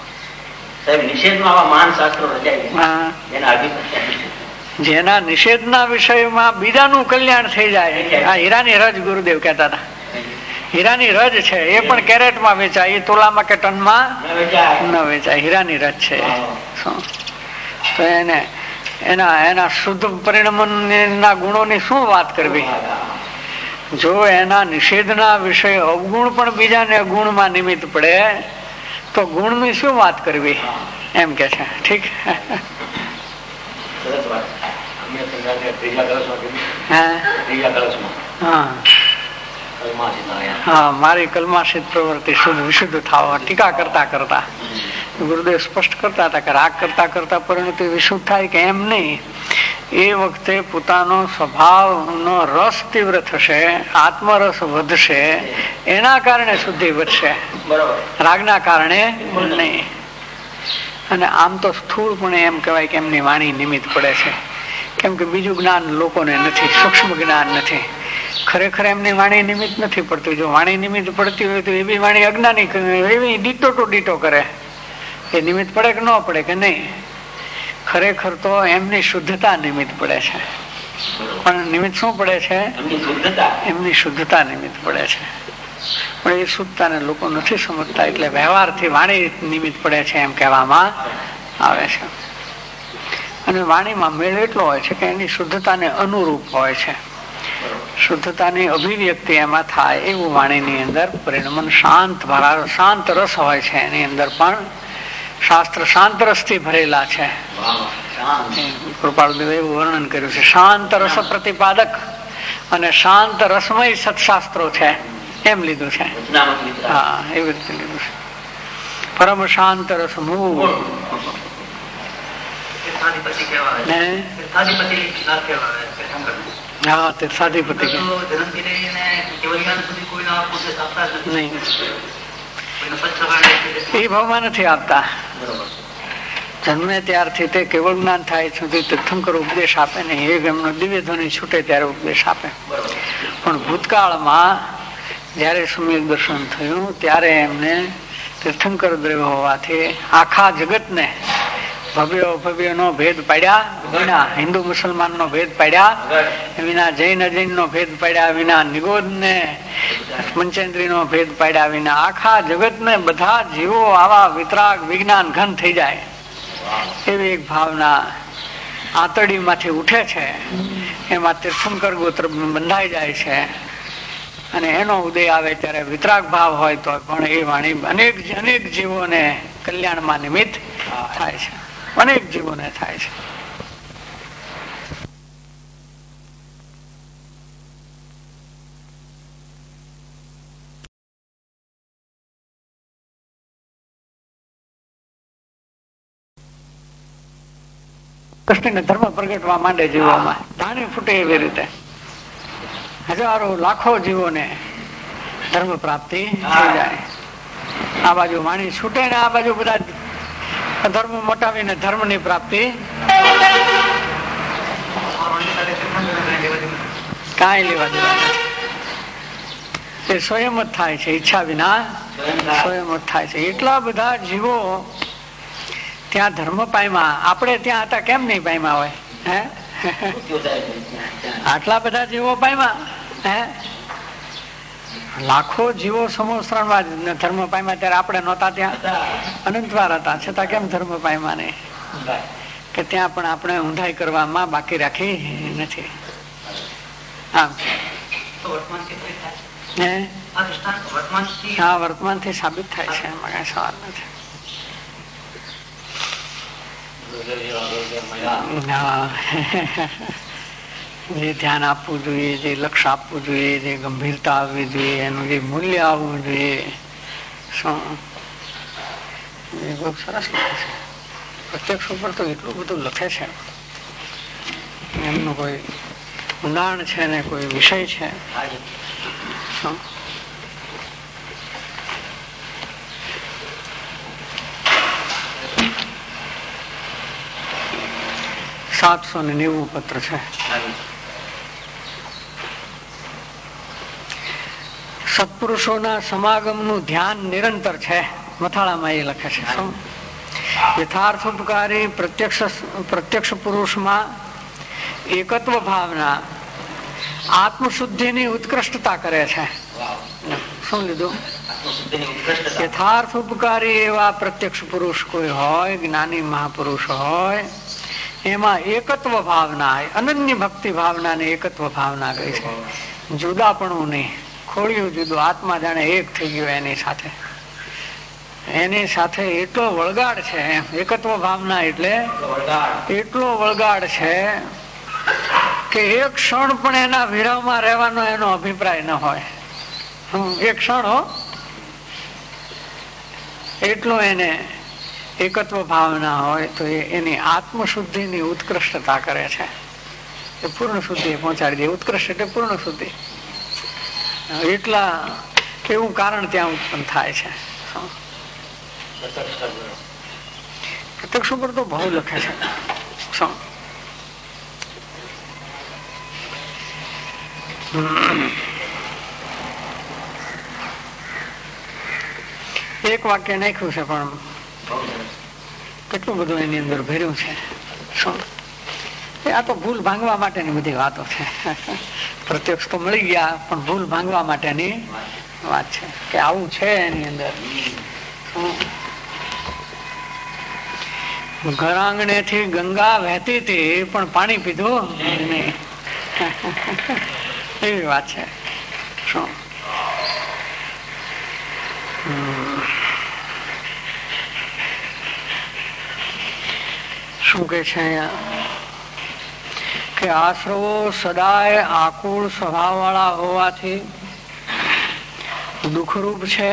જેના નિષેધના વિષયમાં બીજાનું કલ્યાણ થઈ જાય. આ હીરાની રજ ગુરુદેવ કહેતા હતા. હીરાની રજ છે એ પણ કેરેટમાં વેચાય, એ તોલામાં કે ટનમાં ન વેચાય. હીરાની રજ છે. તો એને એના એના શુદ્ધ પરિણામના ગુણોની શું વાત કરવી? જો એના નિષેધના વિષય અવગુણ પણ બીજાને ગુણમાં નિમિત્ત પડે તો ગુણની શું વાત કરવી? એમ કે છે. ઠીક. હા, મારી કલ્માશિત પ્રવૃત્તિ શુદ્ધ વિશુદ્ધ થવા ટીકા કરતા કરતા ગુરુદેવ સ્પષ્ટ કરતા હતા કે રાગ કરતા કરતા પરિણતિ વિશુદ્ધ થાય કે એમ નહીં. એ વખતે પોતાનો સ્વભાવનો રસ તીવ્ર થશે, આત્મરસ વધશે, એના કારણે શુદ્ધિ વધશે, રાગના કારણે નહીં. અને આમ તો સ્થૂળ પણ એમ કહેવાય કે એમની વાણી નિમિત્ત પડે છે. કેમ કે બીજું જ્ઞાન લોકોને નથી, સૂક્ષ્મ જ્ઞાન નથી. ખરેખર એમની વાણી નિમિત્ત નથી પડતી. જો વાણી નિમિત્ત પડતી હોય તો એવી વાણી અજ્ઞાની એવી ડીટો ટુ ડીટો કરે. એ નિમિત્ત પડે કે ન પડે કે નહીં? ખરેખર તો એમની શુદ્ધતા નિમિત્ત પડે છે. પણ નિમિત્ત શું પડે છે? એમની શુદ્ધતા નિમિત્ત પડે છે. પણ એ શુદ્ધતાને લોકો નથી સમજતા, એટલે વ્યવહારથી વાણી નિમિત્ત પડે છે એમ કહેવામાં આવે છે. અને વાણીમાં મેળ એટલો હોય છે કે એની શુદ્ધતાને અનુરૂપ હોય છે. શુદ્ધતાની અભિવ્યક્તિ એમાં થાય એવું વાણીની અંદર પરિણમન શાંત શાંત રસ હોય છે. એની અંદર પણ શાસ્ત્ર શાંત રસથી ભરેલા છે. કૃપાળુદેવે એવું વર્ણન કર્યું છે. શાંત રસ પ્રતિપાદક અને શાંત રસમય સત્શાસ્ત્રો છે એમ લીધું છે. હા, એવી રીતે લીધું છે. પરમ શાંત રસ મૂળ. હા, તીર્થાધિપતિ નહીં, એ ભાવમાં નથી આપતા. જન્મે ત્યારથી તે કેવળ જ્ઞાન થાય સુધી તીર્થંકર ઉપદેશ આપે ને, એ એમનો દિવ્ય ધ્વનિ છૂટે ત્યારે ઉપદેશ આપે. પણ ભૂતકાળમાં જયારે સમ્યક દર્શન થયું ત્યારે એમને તીર્થંકર દ્રવ્ય હોવાથી આખા જગતને ભવ્ય ભવ્ય નો ભેદ પાડ્યા વિના, હિન્દુ મુસલમાન નો ભેદ પાડ્યા વિના, જૈન અજૈન નો ભેદ પાડ્યા વિના, નિગોદ ને પંચેન્દ્રી નો ભેદ પાડ્યા વિના આખા જગત ને બધા જીવો આવા વિતરાગ વિજ્ઞાન ઘન થઈ જાય એવી એક ભાવના આંતરડીમાંથી ઉઠે છે. એમાં તીર્થંકર ગોત્ર બંધાઈ જાય છે અને એનો ઉદય આવે ત્યારે વિતરાગ ભાવ હોય તો પણ એ વાણી અનેક અનેક જીવોને કલ્યાણમાં નિમિત્ત થાય છે. અનેક જીવોને થાય છે. કૃષ્ણને ધર્મ પ્રગટવા માંડે જીવોમાં, ધાણી ફૂટે એવી રીતે હજારો લાખો જીવોને ધર્મ પ્રાપ્તિ થઈ જાય. આ બાજુ વાણી છૂટે ને આ બાજુ બધા ધર્મ મોટાવીને ધર્મ ની પ્રાપ્તિ કાંઈ લેવા દેવા નથી. એ સ્વયં જ થાય છે, ઈચ્છા વિના સ્વયં જ થાય છે. એટલા બધા જીવો ત્યાં ધર્મ પામ્યા, આપણે ત્યાં હતા કેમ નહીં પામ્યા હોય? હે આટલા બધા જીવો પામ્યા, હે લાખો જીવો સમોસરણમાં ધર્મ પામ્યા, ત્યારે આપણે નહોતા, ત્યાં અનંતવાર હતા, છતાં કેમ ધર્મ પામ્યા નહીં? કે ત્યાં પણ આપણે ઊંધાઈ કરવામાં બાકી રાખી નથી. આમ હા, વર્તમાન થી સાબિત થાય છે, એમાં કઈ સવાલ નથી. જે ધ્યાન આપવું જોઈએ, જે લક્ષ્ય આપવું જોઈએ, જે ગંભીરતા આવવી જોઈએ, એનું જે મૂલ્ય આવવું જોઈએ, શું એ બહુ સરસ લખે છે. પ્રત્યક્ષ ઉપર તો એટલું બધું લખે છે, એમનું કોઈ ઊંડાણ છે ને કોઈ વિષય છે. સાતસો ને નેવું પત્ર છે. સત્પુરુષોના સમાગમનું ધ્યાન નિરંતર છે, મથાળામાં એ લખે છે. શું યથાર્થ ઉપકારી પ્રત્યક્ષ પ્રત્યક્ષ પુરુષમાં એકત્વ ભાવના આત્મશુદ્ધિની ઉત્કૃષ્ટતા કરે છે. શું લીધું? યથાર્થ ઉપકારી એવા પ્રત્યક્ષ પુરુષ કોઈ હોય, જ્ઞાની મહાપુરુષ હોય, એમાં એકત્વ ભાવના, અનન્ય ભક્તિ ભાવના ને એકત્વ ભાવના કહે છે. જુદાપણું નહીં, ખોળિયું જુદું, આત્મા જાણે એક થઈ ગયો એની સાથે, એની સાથે એટલો વળગાડ છે. એકત્વ ભાવના એટલે એટલો વળગાડ છે કે એક ક્ષણ પણ એના વિરહમાં રહેવાનો એનો અભિપ્રાય ન હોય. એક ક્ષણ હો, એટલો એને એકત્વ ભાવના હોય તો એ એની આત્મશુદ્ધિની ઉત્કૃષ્ટતા કરે છે. એ પૂર્ણ શુદ્ધિ પહોંચાડી દે. ઉત્કૃષ્ટ એટલે પૂર્ણ શુદ્ધિ. એટલા એવું કારણ ત્યાં ઉત્પન્ન થાય છે. પ્રત્યક્ષ ઉપર તો બહુ લખે છે. એક વાક્ય નાખ્યું છે પણ કેટલું બધું એની અંદર ભર્યું છે. શું આ તો ભૂલ ભાંગવા માટેની બધી વાતો છે. પ્રત્યક્ષ તો મળી ગયા પણ ભૂલ ભાંગવા માટેની વાત છે કે આવું છે એની અંદર. ઘર આંગણે થી ગંગા વહેતી હતી પણ પાણી પીધું નહીં, એવી વાત છે. શું શું કે છે અહીંયા કે આશ્રવો સદાય આકુળ સ્વભાવ વાળા હોવાથી દુઃખરૂપ છે.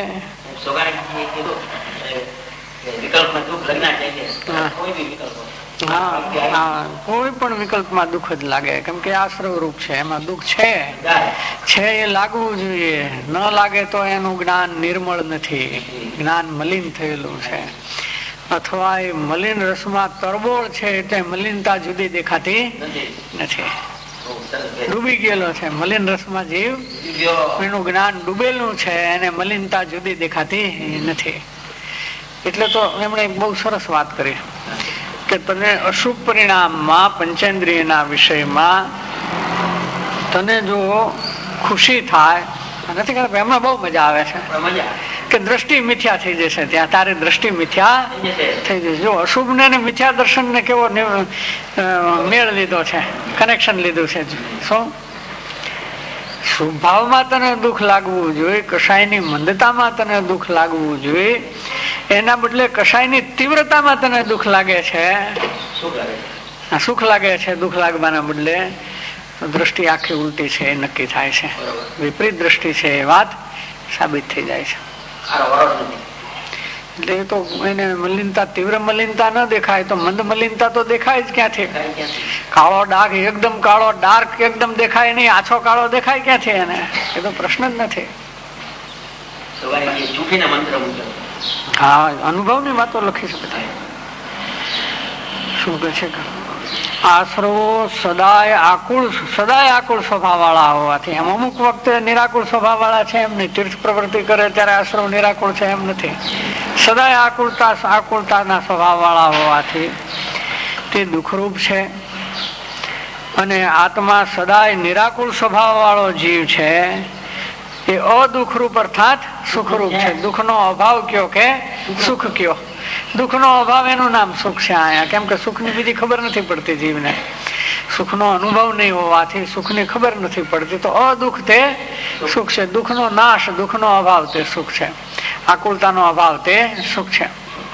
કોઈ પણ વિકલ્પમાં દુઃખ જ લાગે, કેમ કે આશ્રવ રૂપ છે, એમાં દુઃખ છે છે એ લાગવું જોઈએ. ન લાગે તો એનું જ્ઞાન નિર્મળ નથી, જ્ઞાન મલિન થયેલું છે. અથવા એ મલિન રસમાં તરબોળ છે એટલે મલિનતા જુદી દેખાતી નથી. ડૂબી ગયેલો છે મલિન રસમાં જીવ, એનું જ્ઞાન ડૂબેલું છે, એને મલિનતા જુદી દેખાતી નથી. એટલે તો એમણે બહુ સરસ વાત કરી કે તને અશુભ પરિણામમાં પંચેન્દ્રિયના વિષયમાં તને જો ખુશી થાય નથી કરતા, એમાં બહુ મજા આવે છે કે દ્રષ્ટિ મિથ્યા થઈ જશે. ત્યાં તારે દ્રષ્ટિ મિથ્યા થઈ જશે. જો અશુભ ને મિથ્યા દર્શન ને કેવો મેળ લીધો છે, કનેક્શન લીધું છે. શું શુભ ભાવમાં તને દુઃખ લાગવું જોઈએ, કશાયની મંદતામાં તને દુઃખ લાગવું જોઈએ, એના બદલે કશાયની તીવ્રતામાં તને દુઃખ લાગે છે, સુખ લાગે છે. દુઃખ લાગવાના બદલે દ્રષ્ટિ આખી ઉલટી છે એ નક્કી થાય છે. વિપરીત દ્રષ્ટિ છે એ વાત સાબિત થઈ જાય છે. એટલે એ તો એને મલિનતા, તીવ્ર મલિનતા ન દેખાય તો મંદ મલિનતા તો દેખાય જ ક્યાંથી? કાળો ડાઘ એકદમ કાળો ડાર્ક એકદમ દેખાય નહીં, આછો કાળો દેખાય ક્યાંથી એને? એ તો પ્રશ્ન જ નથી. હા, અનુભવ ની વાતો લખી શકે. શું કહે છે? આશ્રવો સદાય આકુળ સદાય આકુળ સ્વભાવ વાળા હોવાથી એમ અમુક વખતે નિરાકુળ સ્વભાવ વાળા છે એમ નહીં. તીર્થ પ્રવૃત્તિ કરે ત્યારે આશ્રવ નિરાકુળ છે એમ નથી. સદાય આકુળતા આકુળતાના સ્વભાવ વાળા હોવાથી તે દુઃખરૂપ છે. અને આત્મા સદાય નિરાકુળ સ્વભાવ વાળો જીવ છે એ અદુઃખરૂપ અર્થાત સુખરૂપ છે. દુઃખનો અભાવ કયો કે સુખ કયો. દુઃખનો અભાવ એનું નામ સુખ છે અહીંયા. કેમ કે સુખની બીજી ખબર નથી પડતી જીવને. સુખનો અનુભવ નહીં હોવાથી સુખની ખબર નથી પડતી તો અદુઃખ તે સુખ છે. દુઃખનો નાશ, દુઃખનો અભાવ તે સુખ છે. આકુળતાનો અભાવ તે સુખ છે.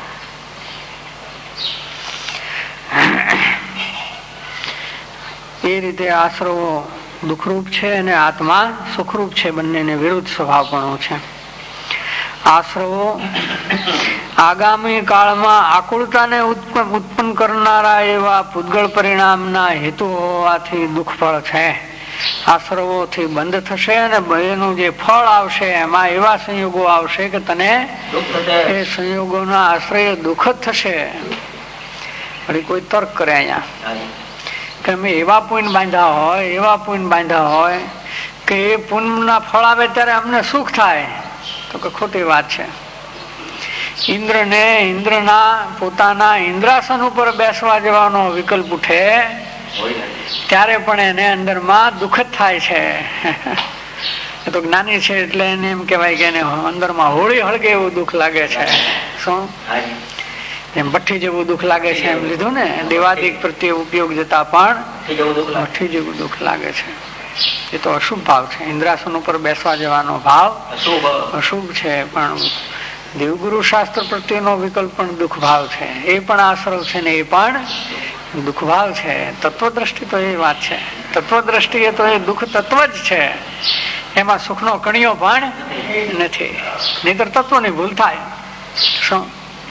એ રીતે આશ્રવો દુઃખરૂપ છે અને આત્મા સુખરૂપ છે. બંનેને વિરુદ્ધ સ્વભાવપણું છે. આશ્રવો આગામી કાળમાં આકુળતાને ઉત્પન્ન કરનારા એવા પૂતગળ પરિણામના હેતુ હોવાથી દુઃખ ફળ છે. આશ્રવોથી બંધ થશે અને એનું જે ફળ આવશે એમાં એવા સંયોગો આવશે કે તને એ સંયોગોના આશ્રય દુઃખ જ થશે. વળી કોઈ તર્ક કરે અહીંયા કે અમે એવા પુણ્ય બાંધ્યા હોય એવા પુણ્ય બાંધ્યા હોય કે એ પુણ્યના ફળ આવે ત્યારે અમને સુખ થાય, તો કે ખોટી વાત છે. ઇન્દ્રને ઇન્દ્રના પોતાના ઇન્દ્રાસન ઉપર બેસવા જવાનો વિકલ્પ ઉઠે ત્યારે પણ એને અંદરમાં દુઃખ જ થાય છે. એ તો જ્ઞાની છે એટલે એને એમ કહેવાય કે એને અંદરમાં હોળી હળગે એવું દુઃખ લાગે છે. શું એમ ભઠ્ઠી જેવું દુઃખ લાગે છે એમ લીધું ને. દેવાદિક પ્રત્યે ઉપયોગ જતા પણ ભઠ્ઠી જેવું દુઃખ લાગે છે. એ તો અશુભ ભાવ છે. ઇન્દ્રાસન ઉપર બેસવા જવાનો ભાવ અશુભ છે. પણ દેવગુરુ શાસ્ત્ર પ્રત્યેનો વિકલ્પ પણ દુઃખ ભાવ છે. એ પણ આશ્રવ છે ને એ પણ દુઃખ ભાવ છે. તત્વદ્રષ્ટિ તો એ વાત છે. તત્વદ્રષ્ટિએ તો એ દુઃખ તત્વ જ છે. એમાં સુખનો કણિયો પણ નથી. નહીતર તત્વની ભૂલ થાય. શું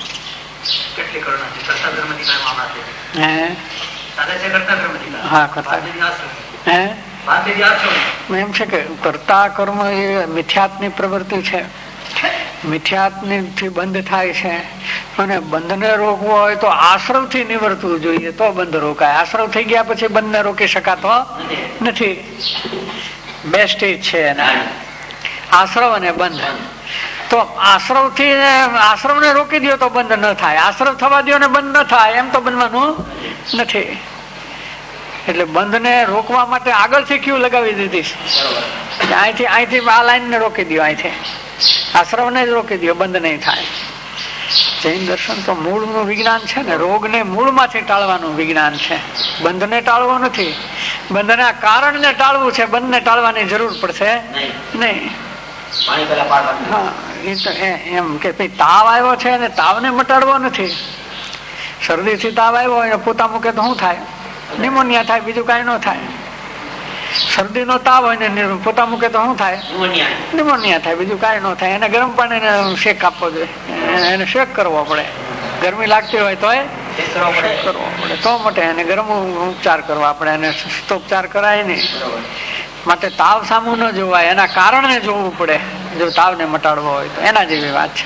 હા કરતા હે એમ છે કે કરતા કર્મ એ મિથ્યાત્વની પ્રવૃત્તિ છે. મિથ્યાત્વથી બંધ થાય છે. અને બંધને રોકવો હોય તો આશ્રવ થી નિવર્તવું જોઈએ તો બંધ રોકાય. આશ્રવ થઈ ગયા પછી બંધને રોકી શકાતો નથી. બે સ્ટેજ છે એના, આશ્રવ અને બંધ. તો આશ્રવ થી આશ્રવ ને રોકી દો તો બંધ ન થાય. આશ્રવ થવા દો ને બંધ ન થાય એમ તો બનવાનું નથી. એટલે બંધ ને રોકવા માટે આગળથી ક્યુ લગાવી દીધી છે. અહીંથી અહીંથી આ લાઈન ને રોકી દો. અહીંથી આશ્રવ ને જ રોકી દો, બંધ નહીં થાય. જૈન દર્શન તો મૂળ નું વિજ્ઞાન છે ને. રોગ ને મૂળ માંથી ટાળવાનું વિજ્ઞાન છે. બંધ ને ટાળવો નથી. બંધ ના કારણ ને ટાળવું છે. બંધ ને ટાળવાની જરૂર પડશે નહીં. હા એ તો એમ કે તાવ આવ્યો છે ને તાવ ને મટાડવો નથી. શરદી થી તાવ આવ્યો હોય પોતા મૂકે તો શું થાય? નિમોનિયા થાય, બીજું કઈ ન થાય. શરદી નો તાવ હોય ને પોતા મૂકે તો શું થાય? નિમોનિયા થાય, બીજું કઈ ન થાય. એને ગરમ પાણી શેક આપવો જોઈએ. એને શેક કરવો પડે. ગરમી લાગતી હોય તો શેક કરવો પડે તો મટે. એને ગરમ ઉપચાર કરવા પડે. એને શીતોપચાર કરાય નહીં. માટે તાવ સામું ન જોવાય, એના કારણે જોવું પડે. જો તાવ ને મટાડવો હોય તો એના જેવી વાત છે.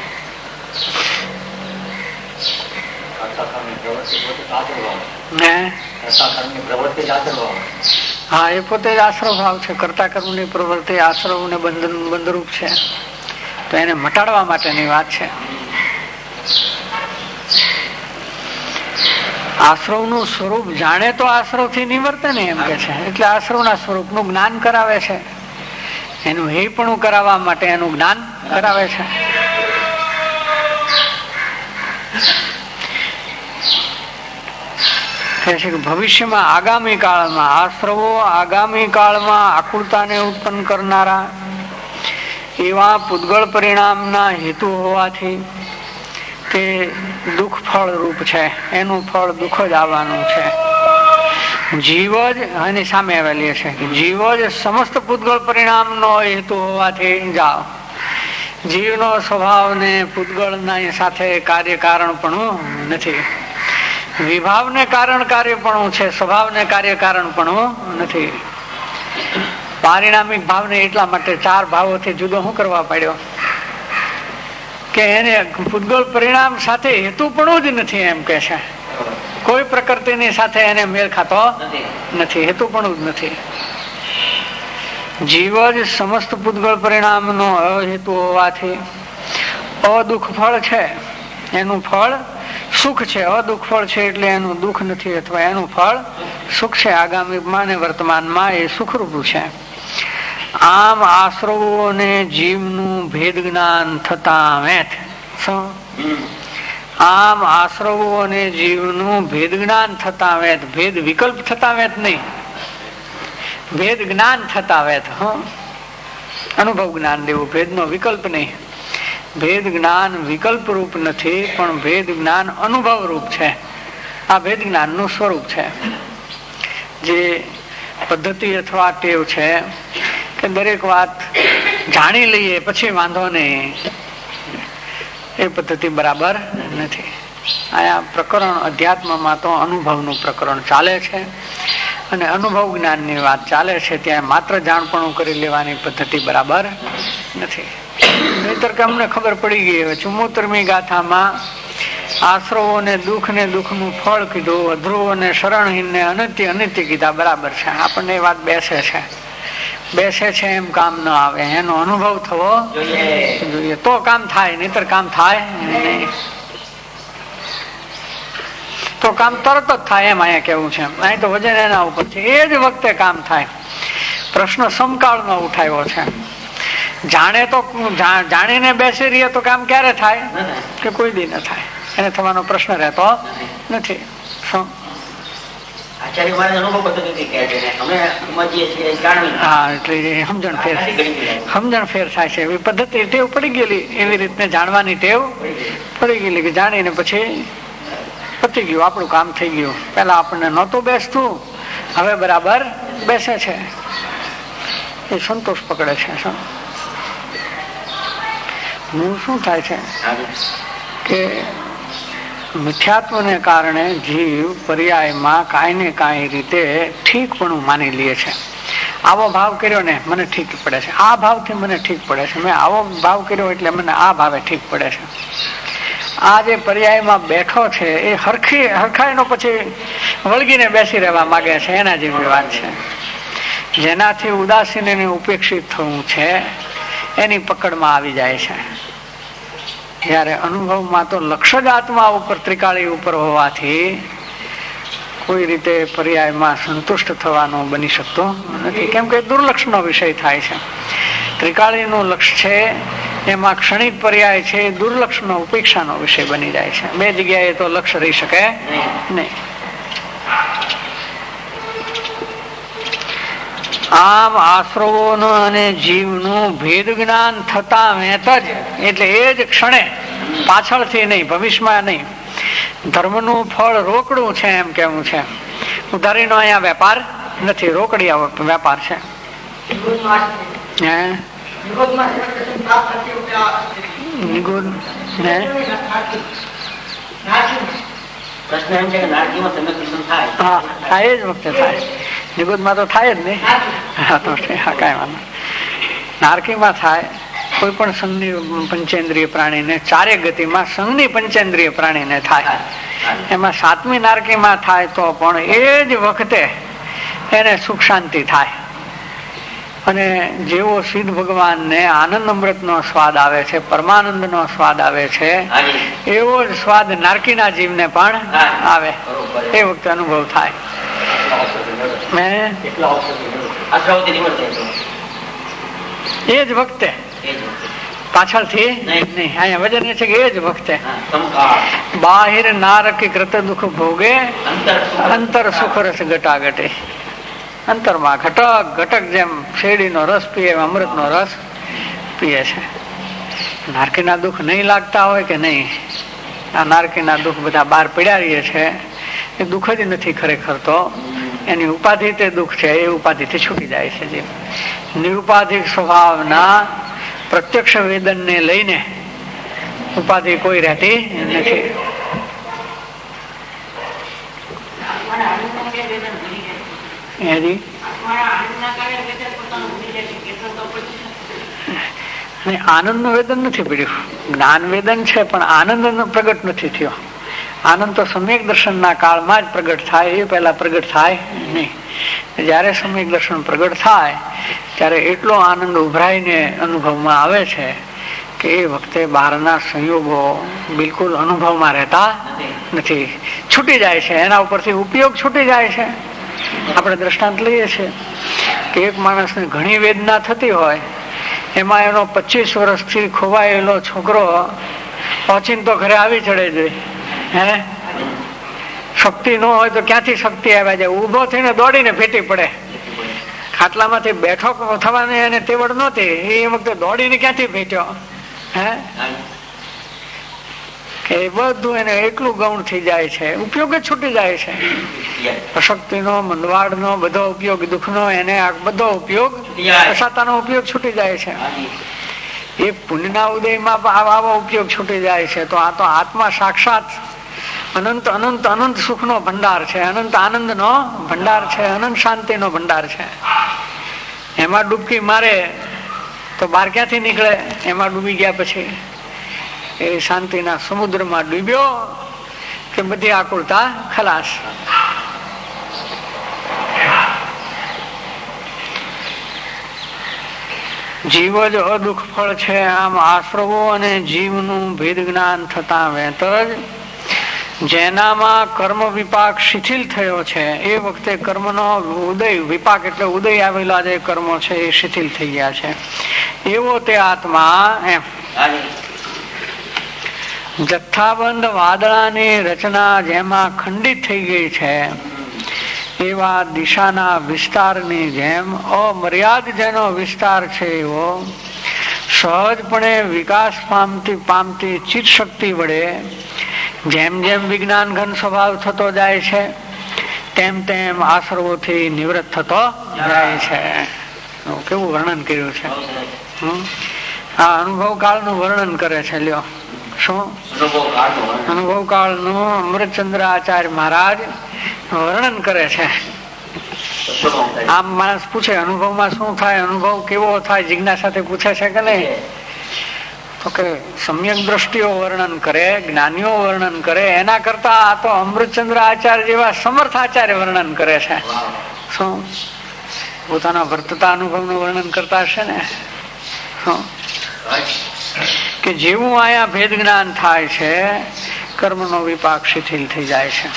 હા એ પોતે જ આશ્રવ ભાવ છે. કરતા કર્મ ની પ્રવૃત્તિ આશ્રવ ને બંધન બંધરૂપ છે. તો એને મટાડવા માટેની વાત છે. આશ્રવ નું સ્વરૂપ જાણે તો આશ્રવ થી નિવર્તે ને એમ કે છે. એટલે આશ્રવ ના સ્વરૂપ નું જ્ઞાન કરાવે છે. એનું હે પણ કરાવવા માટે એનું જ્ઞાન કરાવે છે. ભવિષ્યમાં આગામી કાળમાં આશ્રવો આગામી કાળમાં આકુળતાને ઉત્પન્ન કરનારા એવા પૂતગળ પરિણામના હેતુ હોવાથી તે દુઃખ ફળ રૂપ છે. એનું ફળ દુઃખ જ આવવાનું છે. જીવ જ એની સામે આવેલી છે. જીવ જ સમસ્ત પૂતગળ પરિણામ નો હેતુ હોવાથી જાઓ. જીવનો સ્વભાવ ને પૂતગળના સાથે કાર્યકારણ પણ નથી. વિભાવને કારણ કાર્યપણું છે. સ્વભાવને કાર્યકારણપણું નથી. પારિણામિક ભાવને એટલા માટે ચાર ભાવોથી જુદો શું કરવા પડ્યો કે એને પૂતગળ પરિણામ સાથે હેતુપણું જ નથી એમ કે છે. કોઈ પ્રકૃતિની સાથે એને મેળ ખાતો નથી, હેતુ પણ જ નથી. જીવ જ સમસ્ત પૂતગળ પરિણામનો અહેતુ હોવાથી અદુઃખ ફળ છે, એનું ફળ સુખ છે. અદુઃખ ફળ છે એટલે એનું દુઃખ નથી, અથવા એનું ફળ સુખ છે. આગામીમાં ને વર્તમાનમાં એ સુખરૂપ છે. આમ આશ્રવોને જીવનું ભેદ જ્ઞાન થતા વેઠ, આમ આશ્રવો અને જીવનું ભેદ જ્ઞાન થતા વેત, ભેદ વિકલ્પ થતા વેત નહીં, ભેદ જ્ઞાન થતા વેત. હ અનુભવ જ્ઞાન દેવું, ભેદ નો વિકલ્પ નહીં. ભેદ જ્ઞાન વિકલ્પ રૂપ નથી, પણ ભેદ જ્ઞાન અનુભવ રૂપ છે. આ ભેદ જ્ઞાન નું સ્વરૂપ છે. જે પદ્ધતિ અથવા ટેવ છે કે દરેક વાત જાણી લઈએ પછી વાંધો નહીં, એ પદ્ધતિ બરાબર નથી. આ પ્રકરણ અધ્યાત્મમાં તો અનુભવનું પ્રકરણ ચાલે છે, અને અનુભવ જ્ઞાનની વાત ચાલે છે. ત્યાં માત્ર જાણપણું કરી લેવાની પદ્ધતિ બરાબર નથી. નહીતર કે અમને ખબર પડી ગઈ. હવે ચુમ્મોતેરમી ગાથામાં આશ્રવો ને દુઃખ ને દુઃખ નું ફળ કીધું, અધ્રુવ ને શરણહીન ને અનિત્ય અનિત્ય કીધા. બરાબર છે, આપણને એ વાત બેસે છે. બેસે છે એમ કામ ન આવે, એનો અનુભવ થવો જોઈએ તો કામ થાય, નહીતર કામ થાય નહીં. તો કામ તરત જ થાય એમ અહીંયા કેવું છે. અહીં તો વજન એના ઉપર છે, એ જ વખતે કામ થાય. પ્રશ્ન સમકાળનો ઉઠાવ્યો છે. જાણે તો જાણીને બેસી રહીએ તો કામ ક્યારે થાય કે કોઈ દી ન થાય, એને થવાનો પ્રશ્ન રહેતો નથી. શું સમજણ ફેર સમજણ ફેર થાય છે. એવી પદ્ધતિ ટેવ પડી ગયેલી, એવી રીતને જાણવાની ટેવ પડી ગયેલી કે જાણીને પછી પતી ગયું, આપણું કામ થઈ ગયું. પેલા આપણને નહોતું બેસતું, હવે બરાબર બેસે છે. એ સંતોષ પકડે છે. શું હું શું થાય છે કે મિથ્યાત્વને કારણે જીવ પર્યાયમાં કાંઈ ને કાંઈ રીતે ઠીકપણું માની લે છે. આવો ભાવ કર્યો ને મને ઠીક પડે છે, આ ભાવથી મને ઠીક પડે છે, મેં આવો ભાવ કર્યો એટલે મને આ ભાવે ઠીક પડે છે. આ જે પર્યાયમાં બેઠો છે એ હરખી હરખાઈનો પછી વળગીને બેસી રહેવા માંગે છે, એના જેવી વાત છે. જેનાથી ઉદાસીન અને ઉપેક્ષિત થવું છે એની પકડમાં આવી જાય છે. જયારે અનુભવમાં તો લક્ષ જ આત્મા ઉપર ત્રિકાળી ઉપર હોવાથી કોઈ રીતે પર્યાયમાં સંતુષ્ટ થવાનું બની શકતો નથી, કેમ કે દુર્લક્ષનો વિષય થાય છે. ત્રિકાળીનું લક્ષ છે એમાં ક્ષણિક પર્યાય છે, દુર્લક્ષનો ઉપેક્ષાનો વિષય બની જાય છે. બે જગ્યાએ તો લક્ષ રહી શકે નહીં. આમ આશ્રવોનું અને જીવનું ભેદ જ્ઞાન થતા વેત જ, એટલે એ જ ક્ષણે, પાછળથી નહીં, ભવિષ્યમાં નહીં, ધર્મનું ફળ રોકડું છે એમ કેવું છે. ઉધારીનો અહીંયા વેપાર નથી, રોકડિયા વેપાર છે. હે નિગુણ ને પ્રશ્ન એમ છે કે નારકીમાં તમે કૃષ્ણ થાય, હા થાય જ વખતે થાય. નિગુણમાં તો થાય જ નહીં. હા તો કાંઈ વાંધો. નારકીમાં થાય. કોઈ પણ સંઘની પંચેન્દ્રિય પ્રાણીને ચારે ગતિમાં સંઘની પંચેન્દ્રિય પ્રાણીને થાય. એમાં સાતમી નારકીમાં થાય તો પણ એ જ વખતે એને સુખ શાંતિ થાય. અને જેવો સિદ્ધ ભગવાનને આનંદ અમૃત નો સ્વાદ આવે છે, પરમાનંદ નો સ્વાદ આવે છે, એવો જ સ્વાદ નારકીના જીવને પણ આવે. એ વખતે અનુભવ થાય. એ જ વખતે, પાછળથી નહીં. અહીંયા વજન એ છે કે એ જ વખતે બાહિર નારકી કૃત દુઃખ ભોગે અંતર સુખ રસ ઘટાઘટે. અંતરમાં ઘટક ઘટક જેમ શેરડીનો રસ પીએ અમૃતનો રસ પીએ છે. નારકીના દુઃખ નહીં લાગતા હોય કે નહીં, આ નારકીના દુઃખ બધા બહાર પડ્યા રહીએ છે, એ દુઃખ જ નથી ખરેખર. તો એની ઉપાધિ તે દુઃખ છે, એ ઉપાધિથી છૂટી જાય છે. જે નિરુપાધિક સ્વભાવના પ્રત્યક્ષ વેદનને લઈને ઉપાધિ કોઈ રહેતી નથી. આનંદ નું વેદન નથી પડ્યું, જ્ઞાન વેદન છે પણ આનંદ પ્રગટ નથી થયો. આનંદ તો સમ્યક દર્શનના કાળમાં જ પ્રગટ થાય, એ પહેલા પ્રગટ થાય નહીં. જ્યારે સમ્યક દર્શન પ્રગટ થાય ત્યારે એટલો આનંદ ઉભરાઈને અનુભવમાં આવે છે કે એ વખતે બહારના સંયોગો બિલકુલ અનુભવમાં રહેતા નથી, છૂટી જાય છે, એના ઉપરથી ઉપયોગ છૂટી જાય છે. આપણે દ્રષ્ટાંત લઈએ છીએ કે એક માણસને ઘણી વેદના થતી હોય, એમાં એનો પચીસ વર્ષથી ખોવાયેલો છોકરો ઓચિંતો ઘરે આવી ચડે જોઈએ. હે શક્તિ ન હોય તો ક્યાંથી શક્તિ આવ્યા જાય? ઉભો થઈને દોડીને ભેટી પડે. ખાટલામાંથી બેઠો થવાની એને તેવડ નહોતી, એ વખતે દોડીને ક્યાંથી ભેટ્યો? હે કે બધું એને એટલું ગૌણ થઈ જાય છે, ઉપયોગ જ છૂટી જાય છે. અશક્તિનો, મંદવાડનો બધો ઉપયોગ, દુઃખનો, એને આ બધો ઉપયોગ, અસાતાનો ઉપયોગ છૂટી જાય છે. એ પુણ્યના ઉદયમાં આવો ઉપયોગ છૂટી જાય છે. તો આ તો આત્મા સાક્ષાત અનંત અનંત અનંત સુખનો ભંડાર છે, અનંત આનંદનો ભંડાર છે, અનંત શાંતિનો ભંડાર છે. એમાં ડૂબકી મારે તો બહાર ક્યાંથી નીકળે? એમાં ડૂબી ગયા પછી એ શાંતિના સમુદ્રમાં ડૂબ્યો કે બધી આકુળતા ખલાસ. જીવ જ અદુઃખ ફળ છે. આમ આશ્રવો અને જીવનું ભેદ જ્ઞાન થતા વેત જ જેનામાં કર્મ વિપાક શિથિલ થયો છે, એ વખતે કર્મનો ઉદય, વિપાક એટલે ઉદય આવેલા જે કર્મો છે એ શિથિલ થઈ ગયા છે. એવો તે આત્મા એમ જથ્થાબંધ વાદળાની રચના જેમાં ખંડિત થઈ ગઈ છે, એવા દિશાના વિસ્તારની જેમ અમર્યાદ જેનો વિસ્તાર છે એવો સહજપણે વિકાસ પામતી પામતી ચિત્ત શક્તિ વડે જેમ જેમ વિજ્ઞાન ઘન સ્વભાવ થતો જાય છે તેમ તેમ આશ્રવોથી નિવૃત્ત થતો જાય છે. કેવું વર્ણન કર્યું છે! આ અનુભવ કાળનું વર્ણન કરે છે. લ્યો શું અનુભવ કાળનું અમૃતચંદ્ર આચાર્ય મહારાજ વર્ણન કરે છે. આમ માણસ પૂછે અનુભવમાં શું થાય, અનુભવ કેવો થાય, જિજ્ઞાસાથી પૂછે છે કે નહીં? તો કે સમ્યક દ્રષ્ટિઓ વર્ણન કરે, જ્ઞાનીઓ વર્ણન કરે, એના કરતા આ તો અમૃતચંદ્ર આચાર્ય જેવા સમર્થ આચાર્ય વર્ણન કરે છે. શું પોતાના વર્તતા અનુભવનું વર્ણન કરતા હશે ને? શું કે જેવું આયા ભેદ જ્ઞાન થાય છે, કર્મનો વિપાક શિથિલ થઈ જાય છે.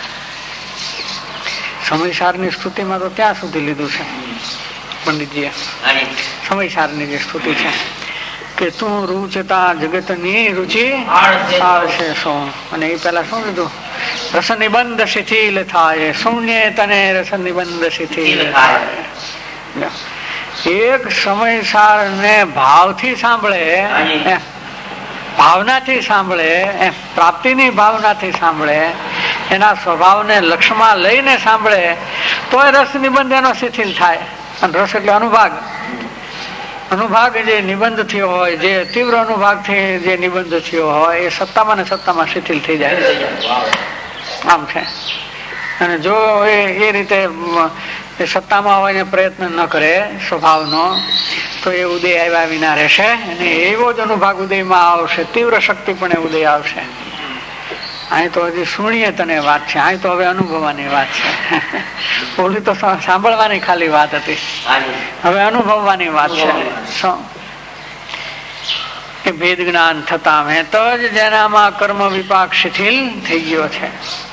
સમયસારની સ્તુતિમાં તો ત્યાં સુધી લીધું છે પંડિતજીએ. સમયસારની જે સ્તુતિ છે કે તું રૂચતા જગતની રુચિ આવશે શું, અને એ પેલા શું લીધું? રસ નિબંધ શિથિલ થાય, શૂન્ય તને રસ નિબંધ શિથિલ થાય. એક સમયસાર ને ભાવથી સાંભળે, ભાવનાથી સાંભળે, પ્રાપ્તિની ભાવનાથી સાંભળે, એના સ્વભાવને લક્ષ્યમાં લઈને સાંભળે તો એ રસ નિબંધ એનો શિથિલ થાય. અને રસ એટલે અનુભાગ. અનુભાગ જે નિબંધ થયો હોય, જે તીવ્ર અનુભાગથી જે નિબંધ થયો હોય એ સત્તામાં ને સત્તામાં શિથિલ થઈ જાય. આમ છે. અને જો એ રીતે સત્તામાં હોય ને પ્રયત્ન ન કરે સ્વભાવનો તો એ ઉદય આવ્યા વિના રહેશે, અને એવો જ અનુભાગ ઉદયમાં આવશે, તીવ્ર શક્તિ પણ ઉદય આવશે. અહીં તો હજી સુણીએ તને વાત છે, અહીં તો હવે અનુભવવાની વાત છે. ઓલી તો સાંભળવાની ખાલી વાત હતી, હવે અનુભવવાની વાત છે. શું કે ભેદ જ્ઞાન થતા મેં તો જ જેનામાં કર્મ વિપાક શિથિલ થઈ ગયો છે.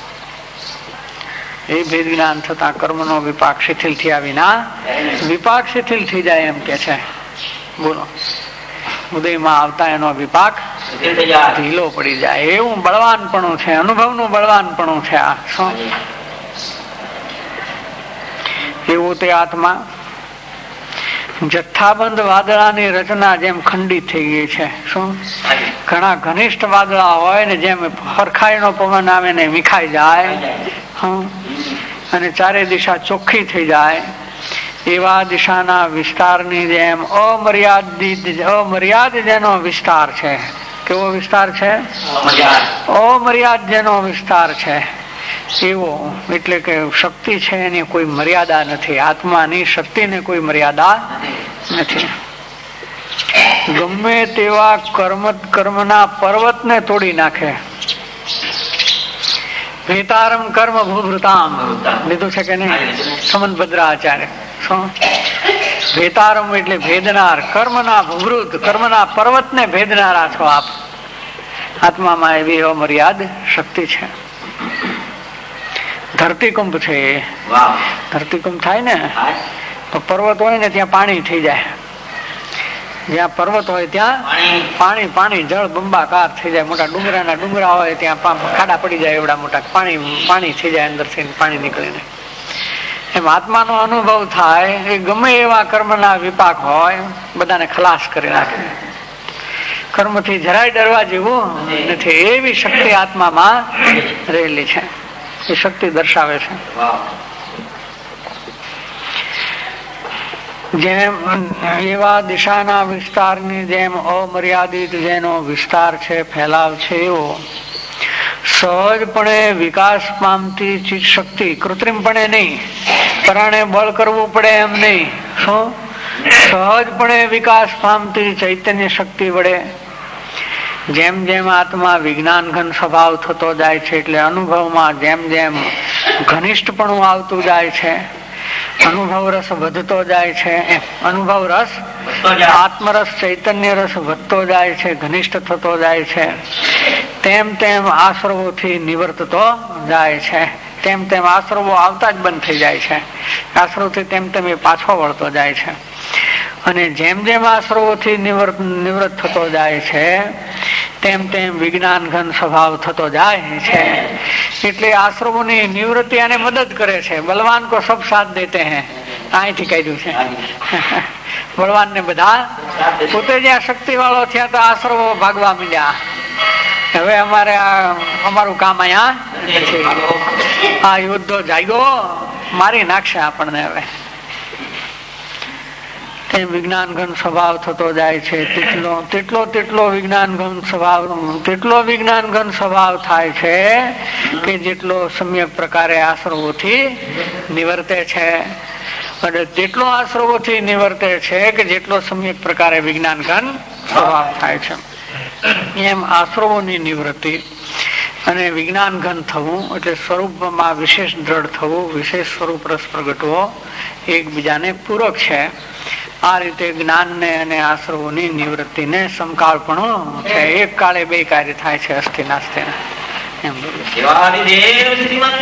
એ ભેદ જ્ઞાન થતા કર્મનો વિપાક શિથિલ થયા વિના વિપાક શિથિલ થઈ જાય એમ કે છે. બોલો, ઉદયમાં આવતા એનો વિપાક ઢીલો પડી જાય, એવું બળવાનપણું છે, અનુભવનું બળવાનપણું છે. આ શું એવું તે આત્મા જથ્થાબંધ વાદળાની રચના જેમ ખંડિત થઈ ગઈ છે. શું ઘણા ઘનિષ્ઠ વાદળા હોય ને જેમ હરખાઈનો પવન આવે ને વિખાઈ જાય, હમ અને ચારે દિશા ચોખ્ખી થઈ જાય, એવા દિશાના વિસ્તારની જેમ અમર્યાદિત અમર્યાદ જેનો વિસ્તાર છે. કેવો વિસ્તાર છે? અમર્યાદ જેનો વિસ્તાર છે એવો, એટલે કે શક્તિ છે એની કોઈ મર્યાદા નથી. આત્માની શક્તિને કોઈ મર્યાદા નથી. ગમે તેવા કર્મ કર્મના પર્વતને તોડી નાખે, વેતારમ કર્મ ભૂભૃતામ લીધું છે કે નહીં? સમન ભદ્રાચાર્ય. શું વેતારમ એટલે ભેદનાર, કર્મના ભૂભૃત, કર્મના પર્વતને ભેદનારા છો આપ. આત્મામાં એવી અમર્યાદ શક્તિ છે. ધરતીકંપ છે. ધરતીકંપ થાય ને તો પર્વત હોય ને ત્યાં પાણી થઈ જાય. જ્યાં પર્વત હોય ત્યાં પાણી પાણી જળ બંબાકાર થઈ જાય. મોટા ડુંગરાના ડુંગરા હોય ત્યાં ખાડા પડી જાય એવડા મોટા, પાણી પાણી થઈ જાય અંદરથી, પાણી નીકળીને. એમ આત્માનો અનુભવ થાય એ ગમે એવા કર્મના વિપાક હોય બધાને ખલાસ કરી નાખે. કર્મથી જરાય ડરવા જેવું નથી. એવી શક્તિ આત્મામાં રહેલી છે. એ શક્તિ દર્શાવે છે. જેમ એવા દિશાના વિસ્તારની જેમ અમર્યાદિત જેનો વિસ્તાર છે, ફેલાવ છે, એવો સહજપણે વિકાસ પામતી ચીજ શક્તિ, કૃત્રિમપણે નહીં, પરાણે બળ કરવું પડે એમ નહીં, શું સહજપણે વિકાસ પામતી ચૈતન્ય શક્તિ વડે જેમ જેમ આત્મા વિજ્ઞાન ઘન સ્વભાવ થતો જાય છે, એટલે અનુભવમાં જેમ જેમ ઘનિષ્ઠપણું આવતું જાય છે, અનુભવ રસ વધતો જાય છે. અનુભવ રસ, આત્મરસ, ચૈતન્ય રસ વધતો જાય છે, ઘનિષ્ઠ થતો જાય છે. તેમ તેમ આશ્રવોથી નિવર્તતો જાય છે. તેમ તેમ આશ્રવો આવતા જ બંધ થઈ જાય છે. આશ્રવથી તેમ તેમ એ પાછો વળતો જાય છે. અને જેમ જેમ આશ્રવોથી નિવૃત્ત નિવૃત્ત થતો જાય છે તેમ તેમ વિજ્ઞાન ઘન સ્વભાવ થતો જાય છે. એટલે આશ્રમોની નિવૃત્તિ આને મદદ કરે છે. બલવાન કો સબ સાથ દેતે હૈ, અહીંથી કહ્યું છે. બળવાન ને બધા પોતે જ્યાં શક્તિ વાળો થયા તો આશ્રમો ભાગવા માંડ્યા. હવે અમારે આ અમારું કામ અહીંયા નથી. આ યુદ્ધો જાગ્યો મારી નાખશે આપણને. હવે તે વિજ્ઞાન ઘન સ્વભાવ થતો જાય છે. તેટલો તેટલો તેટલો વિજ્ઞાન ઘન સ્વભાવ તેટલો વિજ્ઞાન ઘન સ્વભાવ થાય છે કે જેટલો સમ્યક પ્રકારે આશ્રવોથી નિવર્તે છે. અને તેટલો આશ્રવોથી નિવર્તે છે કે જેટલો સમ્યક પ્રકારે વિજ્ઞાન ઘન સ્વભાવ થાય છે. એમ આશ્રવોની નિવૃત્તિ અને વિજ્ઞાન ઘન થવું એટલે સ્વરૂપમાં વિશેષ દ્રઢ થવું, વિશેષ સ્વરૂપ રસ પ્રગટવો એકબીજાને પૂરક છે. આ રીતે જ્ઞાનને અને આશ્રવોની નિવૃત્તિને સમકાળપણું છે. એક કાળે બે કાર્ય થાય છે, અસ્થિ નાસ્તિ એમ બોલું.